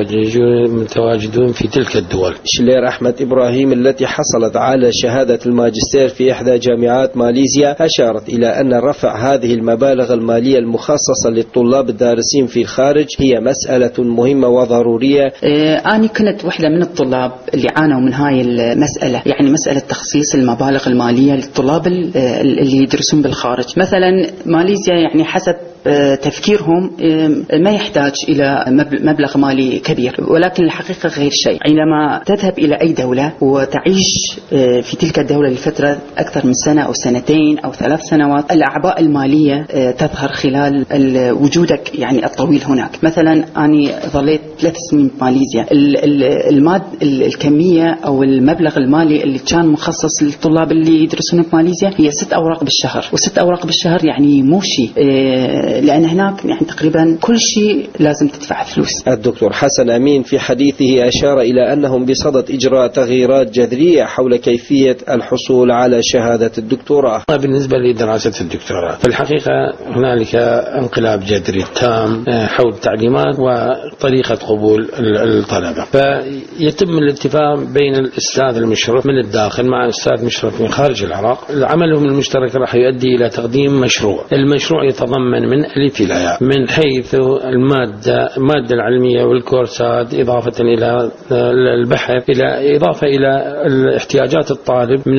المتواجدون في تلك الدول. شلير أحمد إبراهيم التي حصلت على شهادة الماجستير في إحدى جامعات ماليزيا أشارت إلى أن رفع هذه المبالغ المالية المخصصة للطلاب الدارسين في الخارج هي مسألة مهمة وضرورية. أنا كنت واحدة من الطلاب اللي عانوا من هاي المسألة، يعني مسألة تخصيص المبالغ المالية للطلاب اللي يدرسون بالخارج. مثلا ماليزيا يعني حسب تفكيرهم ما يحتاج إلى مبلغ مالي كبير، ولكن الحقيقة غير شيء. عندما تذهب إلى أي دولة وتعيش في تلك الدولة لفترة أكثر من سنة أو سنتين أو ثلاث سنوات، الأعباء المالية تظهر خلال وجودك يعني الطويل هناك. مثلا أنا ظليت ثلاث سنين في ماليزيا، الماد الكمية أو المبلغ المالي اللي كان مخصص للطلاب اللي يدرسون في ماليزيا هي ست أوراق بالشهر، وست أوراق بالشهر يعني مو شيء، لأن هناك يعني تقريبا كل شيء لازم تدفع فلوس. الدكتور حسن أمين في حديثه أشار إلى أنهم بصدد إجراء تغييرات جذرية حول كيفية الحصول على شهادة الدكتوراه. بالنسبة لدراسة الدكتوراه في الحقيقة هنالك انقلاب جذري تام حول التعليمات وطريقة قبول الطلبة، فيتم الاتفاق بين الأستاذ المشرف من الداخل مع أستاذ مشرف من خارج العراق. عملهم المشترك راح يؤدي إلى تقديم مشروع. المشروع يتضمن من ألف إلى ياء من حيث المادة المادة العلمية والكورسات، إضافة إلى البحث، إلى إضافة إلى احتياجات الطالب من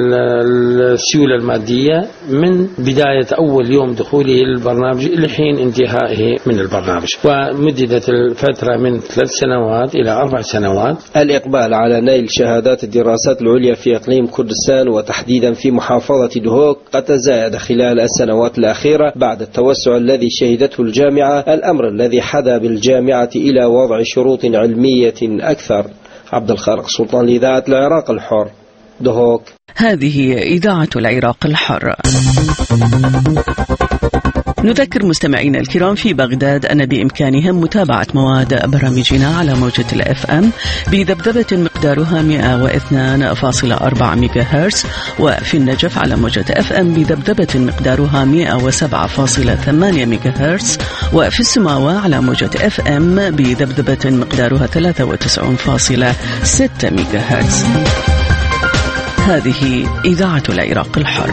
السيولة المادية من بداية أول يوم دخوله للبرنامج لحين انتهائه من البرنامج، ومددت الفترة من ثلاث سنوات إلى أربع سنوات. الإقبال على نيل شهادات الدراسات العليا في إقليم كردستان وتحديدا في محافظة دهوك قد تزايد خلال السنوات الأخيرة بعد التوسع الذي شهدته الجامعة، الأمر الذي حدا بالجامعة إلى وضع شروط علمية أكثر. عبد الخالق سلطان لإذاعة العراق الحر، دهوك. هذه إذاعة العراق الحر. نذكر مستمعينا الكرام في بغداد أن بإمكانهم متابعة مواد برامجنا على موجة الأف أم بذبذبة مقدارها مئة واثنين فاصلة أربعة ميجا هرتز، وفي النجف على موجة أف أم بذبذبة مقدارها مئة وسبعة فاصلة ثمانية ميجا هرتز، وفي السماوة على موجة أف أم بذبذبة مقدارها ثلاثة وتسعين فاصلة ستة ميجا هرتز. هذه إذاعة العراق الحر.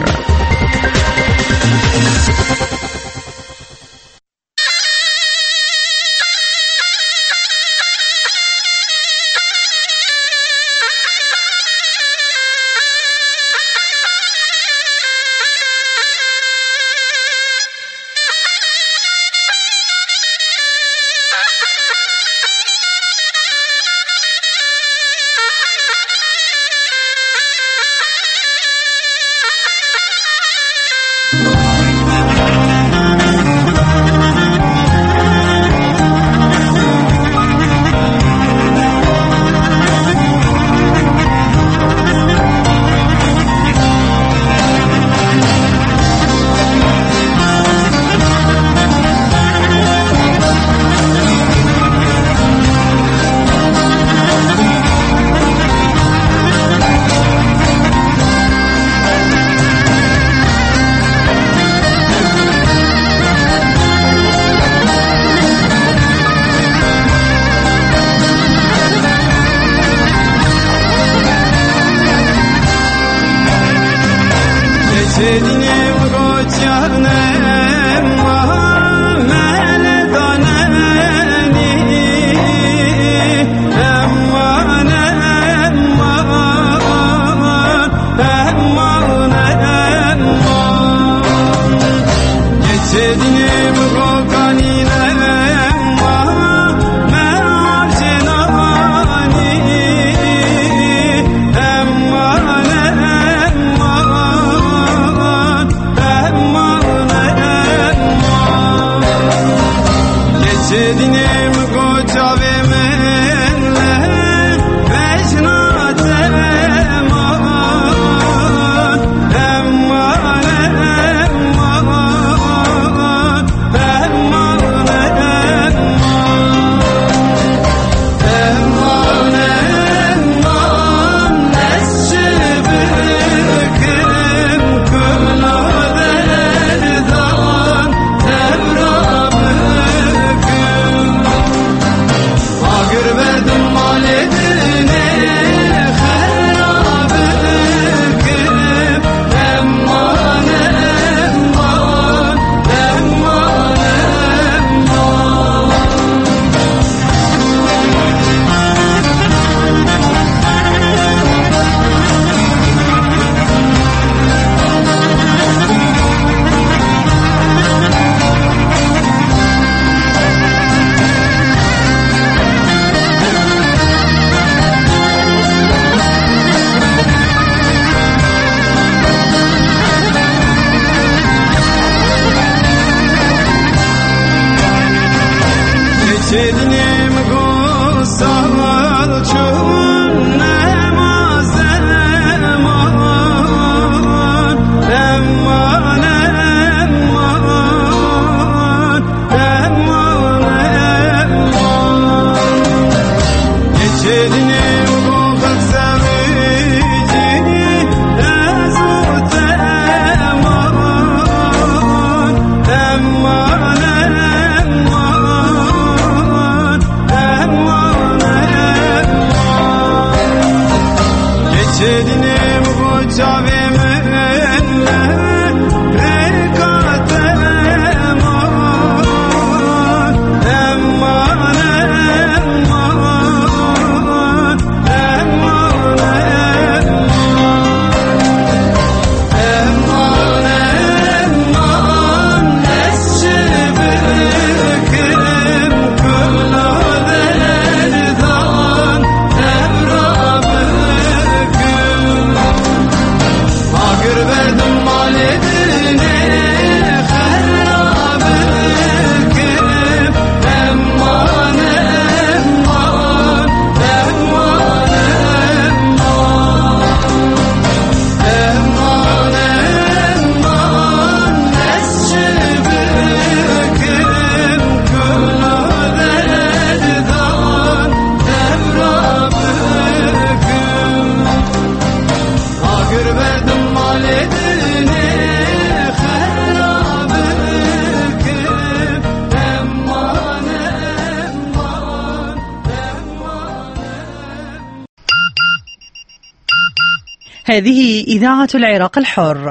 هذه إذاعة العراق الحر.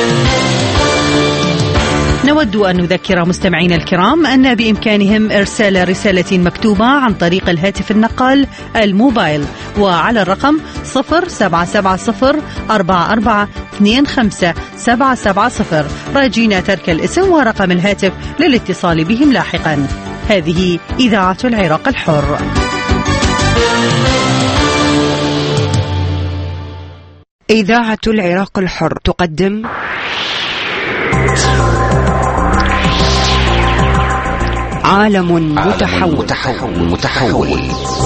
نود أن نذكر مستمعينا الكرام أن بإمكانهم إرسال رسالة مكتوبة عن طريق الهاتف النقال الموبايل وعلى الرقم صفر سبعة سبعة صفر أربعة أربعة اثنين خمسة سبعة سبعة صفر، راجين ترك الاسم ورقم الهاتف للاتصال بهم لاحقا. هذه إذاعة العراق الحر. إذاعة العراق الحر تقدم عالم متحول. متحول متحول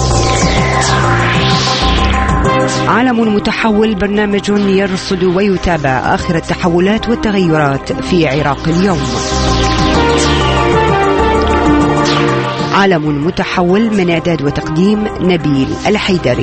عالم متحول، برنامج يرصد ويتابع آخر التحولات والتغيرات في عراق اليوم. عالم متحول من إعداد وتقديم نبيل الحيدري.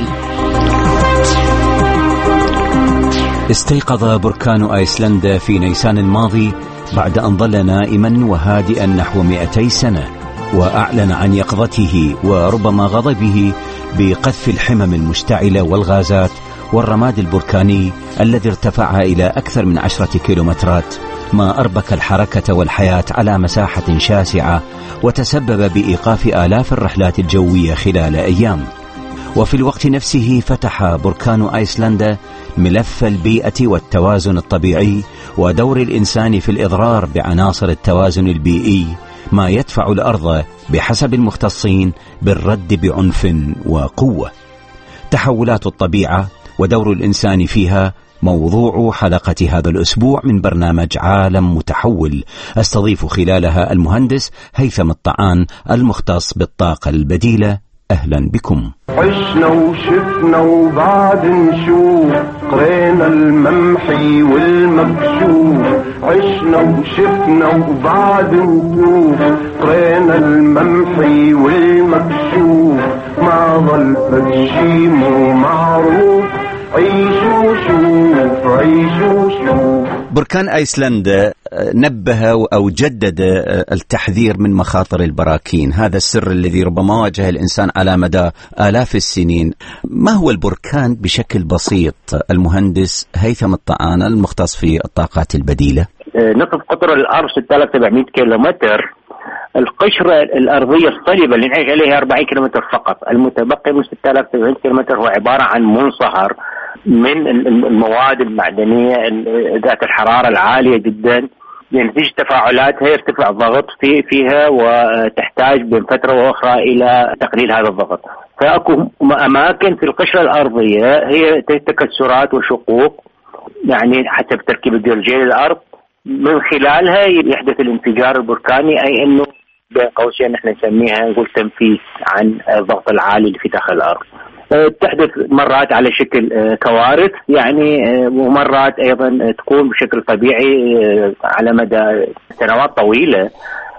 استيقظ بركان آيسلندا في نيسان الماضي بعد أن ظل نائما وهادئا نحو مئتي سنة، وأعلن عن يقظته وربما غضبه بقذف الحمم المشتعلة والغازات والرماد البركاني الذي ارتفع إلى أكثر من عشرة كيلومترات ما أربك الحركة والحياة على مساحة شاسعة وتسبب بإيقاف آلاف الرحلات الجوية خلال أيام. وفي الوقت نفسه فتح بركان آيسلندا ملف البيئة والتوازن الطبيعي ودور الإنسان في الإضرار بعناصر التوازن البيئي، ما يدفع الأرض بحسب المختصين بالرد بعنف وقوة. تحولات الطبيعة ودور الإنسان فيها موضوع حلقة هذا الأسبوع من برنامج عالم متحول، أستضيف خلالها المهندس هيثم الطعان المختص بالطاقة البديلة. أهلا بكم. عشنا وشفنا وبعد نشوف، قرينا الممحي والمكشوف. عشنا وشفنا وبعد نشوف، قرينا الممحي والمكشوف. ما ظل فشي مو معروف، عيشوا شوف عيشوا شوف. بركان آيسلندا نبه أو جدد التحذير من مخاطر البراكين، هذا السر الذي ربما واجه الإنسان على مدى آلاف السنين. ما هو البركان بشكل بسيط؟ المهندس هيثم الطعان المختص في الطاقات البديلة. نصف قطر الأرض ستة آلاف وسبعمائة كيلومتر، القشرة الأرضية الصلبة اللي نعيش عليها أربعين كيلومتر فقط، المتبقي من ستة آلاف وسبعمائة كيلومتر هو عبارة عن منصهر من المواد المعدنية ذات الحرارة العالية جدا، ينتج تفاعلاتها يرتفع الضغط في فيها وتحتاج بين فترة وأخرى إلى تقليل هذا الضغط. فأكو أماكن في القشرة الأرضية هي تكسرات وشقوق يعني حسب تركيب الجيولوجي للأرض، من خلالها يحدث الانفجار البركاني، أي أنه بين قوسين نحن نسميها نقول تنفيذ عن الضغط العالي اللي في داخل الأرض. تحدث مرات على شكل كوارث يعني، ومرات أيضا تكون بشكل طبيعي على مدى سنوات طويلة،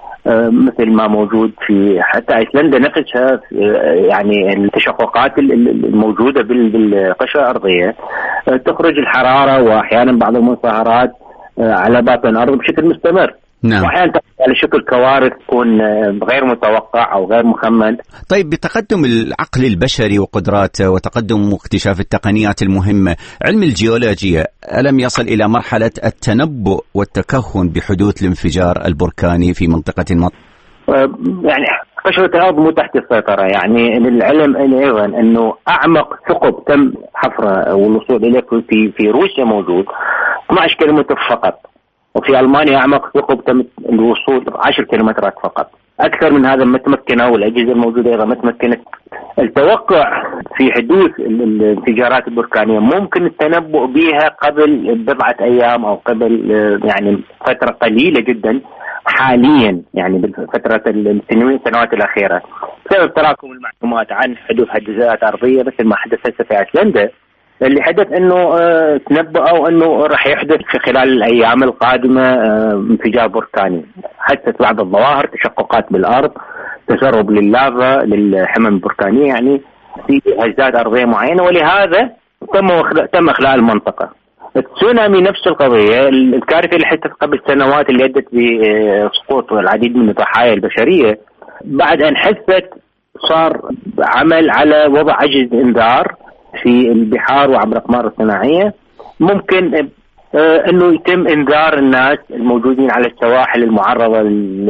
مثل ما موجود في حتى آيسلندا نفسها. يعني التشققات الموجودة بالقشرة الأرضية تخرج الحرارة وأحيانا بعض المنصهرات على باطن الأرض بشكل مستمر. نعم. وأحيانا على شكل كوارث تكون غير متوقع أو غير مخمن. طيب، بتقدم العقل البشري وقدراته وتقدم واكتشاف التقنيات المهمة، علم الجيولوجيا ألم يصل إلى مرحلة التنبؤ والتكهن بحدوث الانفجار البركاني في منطقة ما؟ يعني قشرة الأرض مو تحت السيطرة، يعني للعلم أيضا أنه أعمق ثقب تم حفره والوصول إليه في في روسيا موجود اثني عشر كيلومتر فقط، وفي ألمانيا أعمق ثقب تم الوصول عشر كيلومترات فقط. أكثر من هذا ما تمكنه، والأجهزة الموجودة أيضا ما تمكنت. التوقع في حدوث الانفجارات البركانية ممكن التنبؤ بها قبل بضعة أيام أو قبل يعني فترة قليلة جدا حاليا، يعني بالفترة السنوات الأخيرة، بسبب تراكم المعلومات عن حدوث هزات أرضية مثل ما حدث في آيسلندا. اللي حدث انه اه تنبأوا انه راح يحدث في خلال الايام القادمه اه انفجار بركاني. حدثت بعض الظواهر، تشققات بالارض، تسرب لللافا للحمم البركانيه يعني في هزات ارضيه معينه، ولهذا تم تم اخلاء المنطقه. التسونامي نفس القضيه، الكارثه اللي حدثت قبل سنوات اللي ادت بسقوط العديد من الضحايا البشريه، بعد ان حدثت صار عمل على وضع اجهزه انذار في البحار وعبر الأقمار الصناعية، ممكن آه أنه يتم إنذار الناس الموجودين على السواحل المعرضة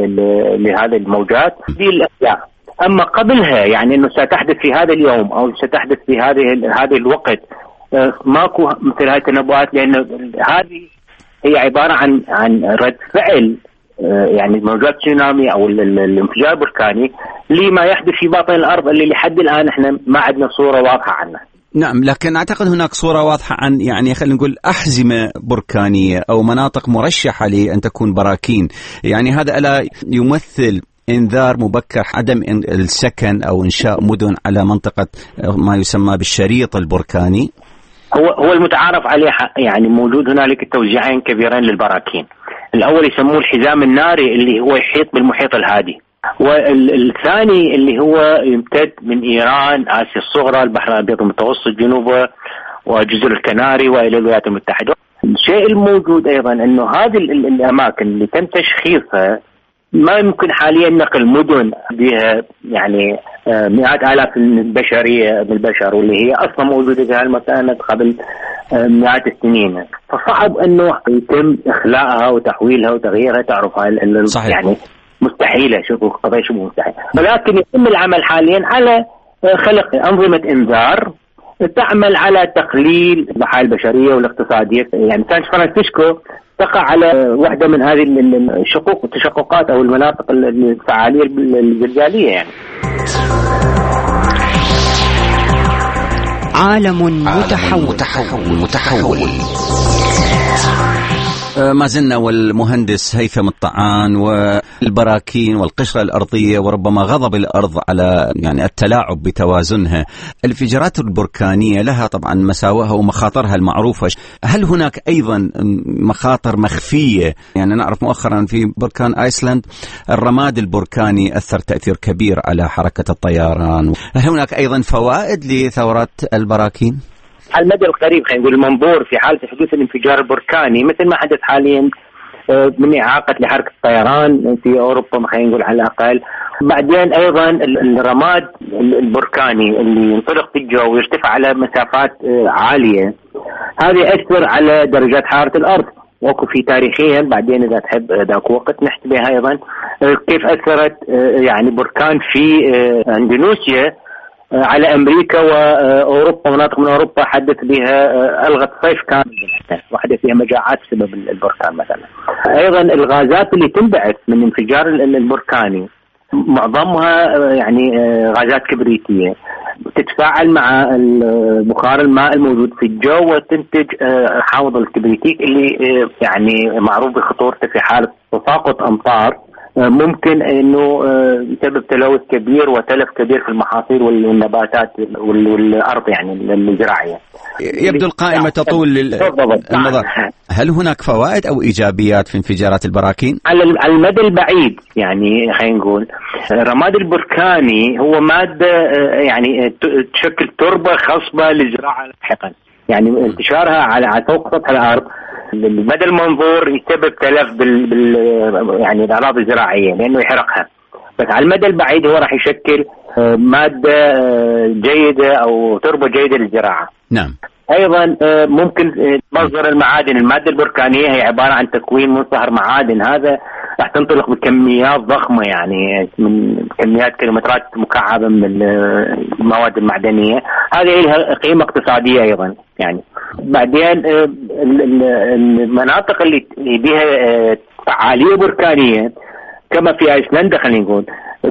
لهذه الموجات بالأشياء. أما قبلها يعني أنه ستحدث في هذا اليوم أو ستحدث في هذه هذا الوقت، آه ماكو مثل هذه التنبؤات، لأن هذه هي عبارة عن عن رد فعل آه يعني موجات تسونامي أو الانفجار البركاني لما يحدث في باطن الأرض اللي لحد الآن احنا ما عندنا صورة واضحة عنه. نعم، لكن أعتقد هناك صورة واضحة عن يعني خلينا نقول أحزمة بركانية أو مناطق مرشحة لأن تكون براكين، يعني هذا ألا يمثل إنذار مبكر عدم السكن أو إنشاء مدن على منطقة ما يسمى بالشريط البركاني؟ هو هو المتعارف عليه، يعني موجود هنالك توزيعين كبيرين للبراكين. الأول يسموه الحزام الناري اللي هو يحيط بالمحيط الهادي، والثاني اللي هو يمتد من إيران، آسيا الصغرى، البحر الأبيض المتوسط جنوبه وجزر الكناري وإلى الولايات المتحدة. الشيء الموجود أيضا أنه هذه الأماكن اللي تم تشخيصها ما يمكن حاليا نقل مدن بها يعني مئات آلاف البشرية بالبشر واللي هي أصلا موجودة في هالمكان قبل مئات السنين، فصعب أنه يتم إخلاءها وتحويلها وتغييرها. تعرف هاي يعني مستحيلة، شوفوا قضية شبه مستحيل، ولكن يتم العمل حاليا على خلق أنظمة إنذار تعمل على تقليل الضحايا البشرية والاقتصادية. يعني سان فرانسيسكو تقع على واحدة من هذه الشقوق والتشققات أو المناطق الفعالية الزلزالية. يعني عالم متحول متحول متحول. ما زلنا والمهندس هيثم الطعان والبراكين والقشرة الأرضية وربما غضب الأرض على يعني التلاعب بتوازنها. الانفجارات البركانية لها طبعا مساوئها ومخاطرها المعروفة. هل هناك أيضا مخاطر مخفية؟ يعني نعرف مؤخرا في بركان آيسلند الرماد البركاني أثر تأثير كبير على حركة الطيران. هل هناك أيضا فوائد لثورات البراكين؟ على المدى القريب خلينا نقول المنظور في حالة حدوث الانفجار البركاني مثل ما حدث حاليا من إعاقة لحركة الطيران في أوروبا خلينا نقول على الأقل. بعدين أيضا الرماد البركاني اللي ينطلق في الجو ويرتفع على مسافات عالية، هذا يأثر على درجات حرارة الأرض. وكو في تاريخيا بعدين إذا تحب ذاك وقت نحكي بها أيضا كيف أثرت يعني بركان في إندونيسيا على أمريكا وأوروبا، مناطق من أوروبا حدث بها ألغت صيف كامل وحدث فيها مجاعات بسبب البركان مثلا. أيضا الغازات اللي تنبعث من انفجار البركاني معظمها يعني غازات كبريتية تتفاعل مع بخار الماء الموجود في الجو وتنتج حامض الكبريتيك اللي يعني معروف بخطورته في حالة تساقط أمطار ممكن انه يسبب تلوث كبير وتلف كبير في المحاصيل والنباتات والارض يعني الزراعيه. يبدو القائمه تطول للنظر. هل هناك فوائد او ايجابيات في انفجارات البراكين؟ على المدى البعيد يعني خلينا نقول الرماد البركاني هو ماده يعني تشكل تربه خصبه للزراعه لاحقا، يعني انتشارها على فوق سطح الارض المدى المنظور يسبب تلف بال, بال يعني الأراضي الزراعية لأنه يحرقها، بس على المدى البعيد هو راح يشكل مادة جيدة أو تربة جيدة للزراعة. نعم. أيضا ممكن مصدر المعادن، المادة البركانية هي عبارة عن تكوين منصهر معادن، هذا راح تنطلق بكميات ضخمة يعني من كميات كيلومترات مكعبة من المواد المعدنية، هذه لها قيمة اقتصادية أيضا يعني. بعدين المناطق اللي بها فعالية بركانية كما في ايسلندا خلينا نقول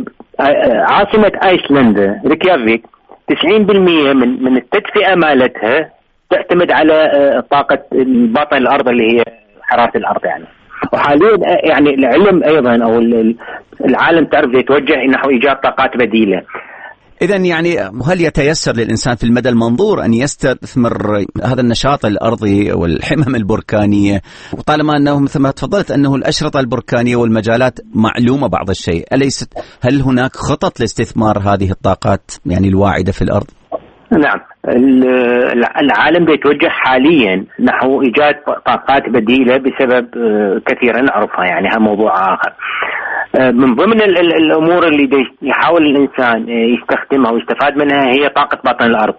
عاصمة ايسلندا ريكيافيك تسعين بالمئة من من التدفئة مالتها تعتمد على طاقة باطن الأرض اللي هي حرارة الأرض يعني. وحاليا يعني العلم أيضا أو العالم تعرف يتوجه نحو إيجاد طاقات بديلة. إذن يعني هل يتيسر للإنسان في المدى المنظور أن يستثمر هذا النشاط الأرضي والحمم البركانية، وطالما أنه مثل ما تفضلت أنه الأشرطة البركانية والمجالات معلومة بعض الشيء، أليست هل هناك خطط لاستثمار هذه الطاقات يعني الواعدة في الأرض؟ نعم، العالم بيتوجه حاليا نحو إيجاد طاقات بديلة بسبب كثيرة نعرفها يعني هم موضوع آخر. من ضمن الأمور اللي يحاول الإنسان يستخدمها ويستفاد منها هي طاقة باطن الأرض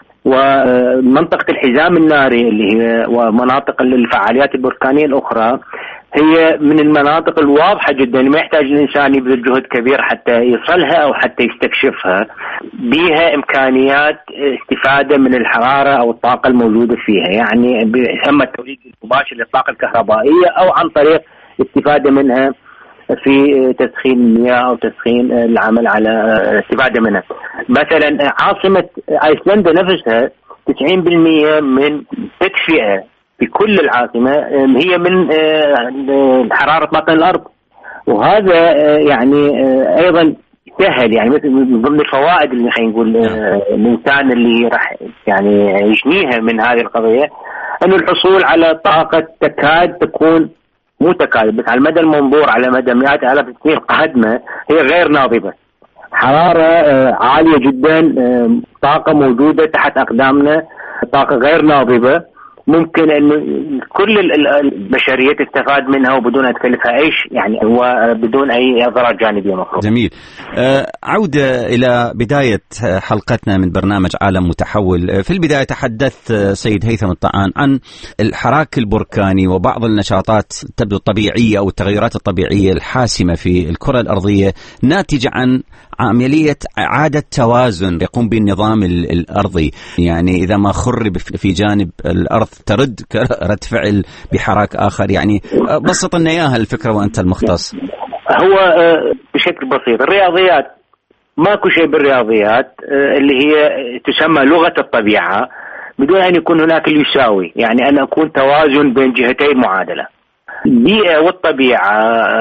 ومنطقة الحزام الناري اللي هي ومناطق الفعاليات البركانية الأخرى هي من المناطق الواضحة جدا ما يحتاج الإنسان يبذل جهد كبير حتى يصلها أو حتى يستكشفها، بها إمكانيات استفادة من الحرارة أو الطاقة الموجودة فيها، يعني إما التوليد المباشر للطاقة الكهربائية أو عن طريق استفادة منها في تسخين المياه أو تسخين العمل على استفادة منها. مثلا عاصمة ايسلندا نفسها تسعين بالمئة من تدفئة في كل العاصمة هي من حرارة باطن الأرض، وهذا يعني أيضا سهل يعني مثل من ضمن الفوائد اللي خلينا نقول الإنسان اللي راح يعني يجنيها من هذه القضية أنه الحصول على طاقة تكاد تكون مو تكاد بس على المدى المنظور على مدى مئات آلاف السنين قادمة هي غير ناضبة، حرارة عالية جدا، طاقة موجودة تحت أقدامنا، طاقة غير ناضبة ممكن أن كل البشرية تستفاد منها وبدون أن تكلفها أي يعني وبدون أي أضرار جانبية مفروض. جميل. أه عودة إلى بداية حلقتنا من برنامج عالم متحول. في البداية تحدث سيد هيثم الطعان عن الحراك البركاني وبعض النشاطات تبدو الطبيعية أو التغيرات الطبيعية الحاسمة في الكرة الأرضية ناتجة عن عملية إعادة توازن يقوم بالنظام الأرضي. يعني إذا ما خرب في جانب الأرض ترد رد فعل بحراك آخر. يعني بسط لنا إياها الفكرة وأنت المختص. هو بشكل بسيط الرياضيات ماكو شيء بالرياضيات اللي هي تسمى لغة الطبيعة بدون أن يكون هناك اللي يساوي، يعني أن يكون توازن بين جهتي المعادلة. البيئة والطبيعة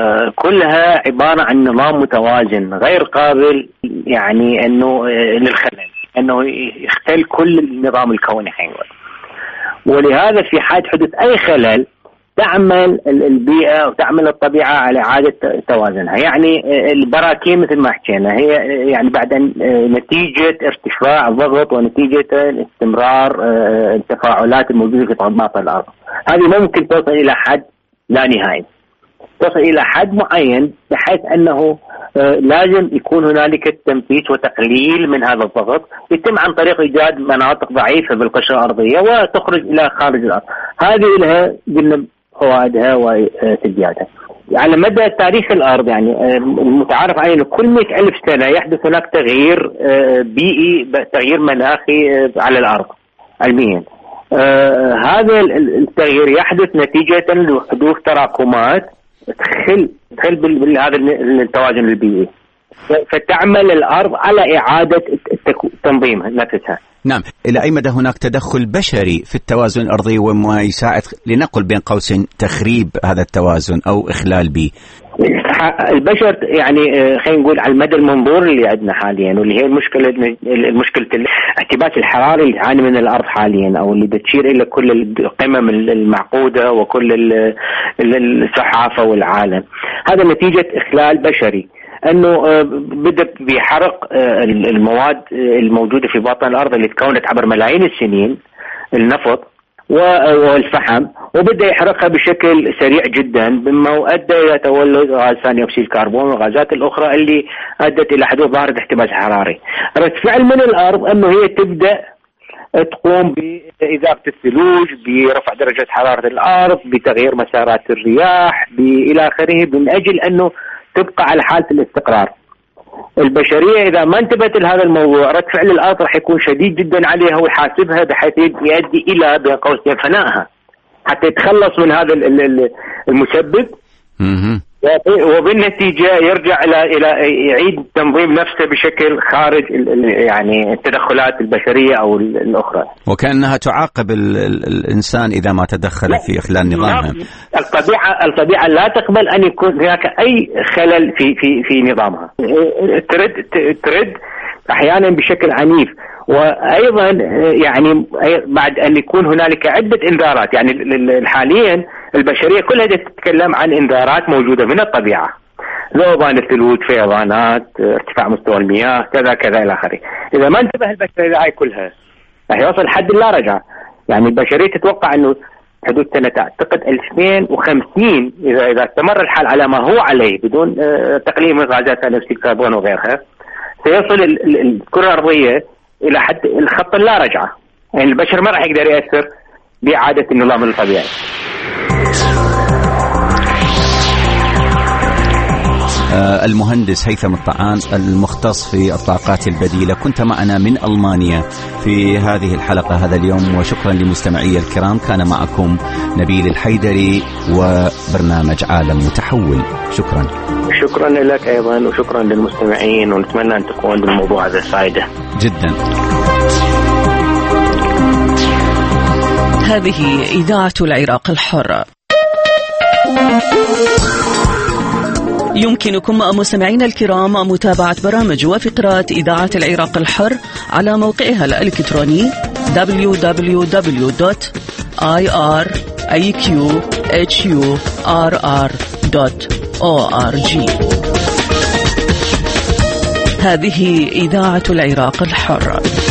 كلها عبارة عن نظام متوازن غير قابل يعني أنه للخلل، أنه يختل كل النظام الكوني حيوان. ولهذا في حال حدوث أي خلل تعمل البيئة وتعمل الطبيعة على إعادة توازنها. يعني البراكين مثل ما حكينا هي يعني بعد نتيجة ارتفاع الضغط ونتيجة استمرار التفاعلات الموجودة في طبقات الأرض، هذه ممكن توصل إلى حد لا نهائي، تصل إلى حد معين بحيث أنه لازم يكون هنالك تنفيذ وتقليل من هذا الضغط، يتم عن طريق إيجاد مناطق ضعيفة بالقشرة الأرضية وتخرج إلى خارج الأرض. هذه لها قلنا فوائدها وسلبياتها. على مدى تاريخ الأرض يعني المتعارف عليه أنه كل مئة ألف سنة يحدث هناك تغيير بيئي، تغيير مناخي على الأرض علميا. آه هذا التغيير يحدث نتيجة لحدوث تراكمات تخل تخل بهذا التوازن البيئي، فتعمل الأرض على إعادة تنظيمها نفسها. نعم. إلى أي مدى هناك تدخل بشري في التوازن الأرضي وما يساعد لنقل بين قوسين تخريب هذا التوازن أو إخلال به؟ البشر يعني خلينا نقول على المدى المنظور اللي عندنا حاليا، واللي هي المشكلة المشكلة الاحتباس الحراري اللي تعاني من الأرض حاليا، أو اللي بتشير إلى كل القمم المعقودة وكل السحافة والعالم. هذا نتيجة إخلال بشري، أنه بدأ بحرق المواد الموجودة في باطن الأرض اللي تكونت عبر ملايين السنين، النفط والفحم، وبدأ يحرقها بشكل سريع جدا مما أدى إلى تولد غاز ثاني أكسيد الكربون والغازات الأخرى اللي أدت إلى حدوث ظاهرة احتباس حراري. رد فعل من الأرض أنه هي تبدأ تقوم بإذابة الثلوج، برفع درجة حرارة الأرض، بتغيير مسارات الرياح إلى آخره، من أجل أنه تبقى على حالة الاستقرار. البشرية إذا ما انتبهت لهذا الموضوع رد فعل الأرض راح يكون شديد جدا عليها ويحاسبها بحيث يؤدي إلى بين قوسين فنائها حتى يتخلص من هذا المسبب، وبالنتيجة يرجع إلى إلى يعيد تنظيم نفسه بشكل خارج يعني التدخلات البشرية أو الأخرى، وكأنها تعاقب الإنسان إذا ما تدخل في إخلال نظامها. الطبيعة الطبيعة لا تقبل أن يكون هناك أي خلل في في في نظامها، ترد ترد أحيانا بشكل عنيف. وأيضا يعني بعد أن يكون هنالك عدة إنذارات، يعني حاليا البشرية كلها تتكلم عن إنذارات موجودة من الطبيعة، ذوبان الثلوج، فيضانات، ارتفاع مستوى المياه، كذا كذا إلى آخره. إذا ما انتبه البشرية هاي كلها راح يوصل حد لا رجعة. يعني البشرية تتوقع أنه حدود سنة أعتقد ألفين وخمسين إذا إذا استمر الحال على ما هو عليه بدون تقليل من غازات ثاني أكسيد الكربون وغيرها، سيصل الكرة الأرضية إلى حد الخط اللا رجعة. يعني البشر ما راح يقدر يأثر بإعادة النظام الطبيعي. المهندس هيثم الطعان المختص في الطاقات البديلة، كنت معنا من ألمانيا في هذه الحلقة هذا اليوم، وشكرا لمستمعي الكرام. كان معكم نبيل الحيدري وبرنامج عالم متحول. شكرا. شكرا لك أيضا وشكرا للمستمعين، ونتمنى أن تكون الموضوع هذا سعيدة جدا. هذه إذاعة العراق الحر. يمكنكم مستمعينا الكرام متابعة برامج وفقرات إذاعة العراق الحر على موقعها الإلكتروني دبليو دبليو دبليو دوت آي آر إيه كيو إتش يو آر آر دوت أو آر جي. هذه إذاعة العراق الحر.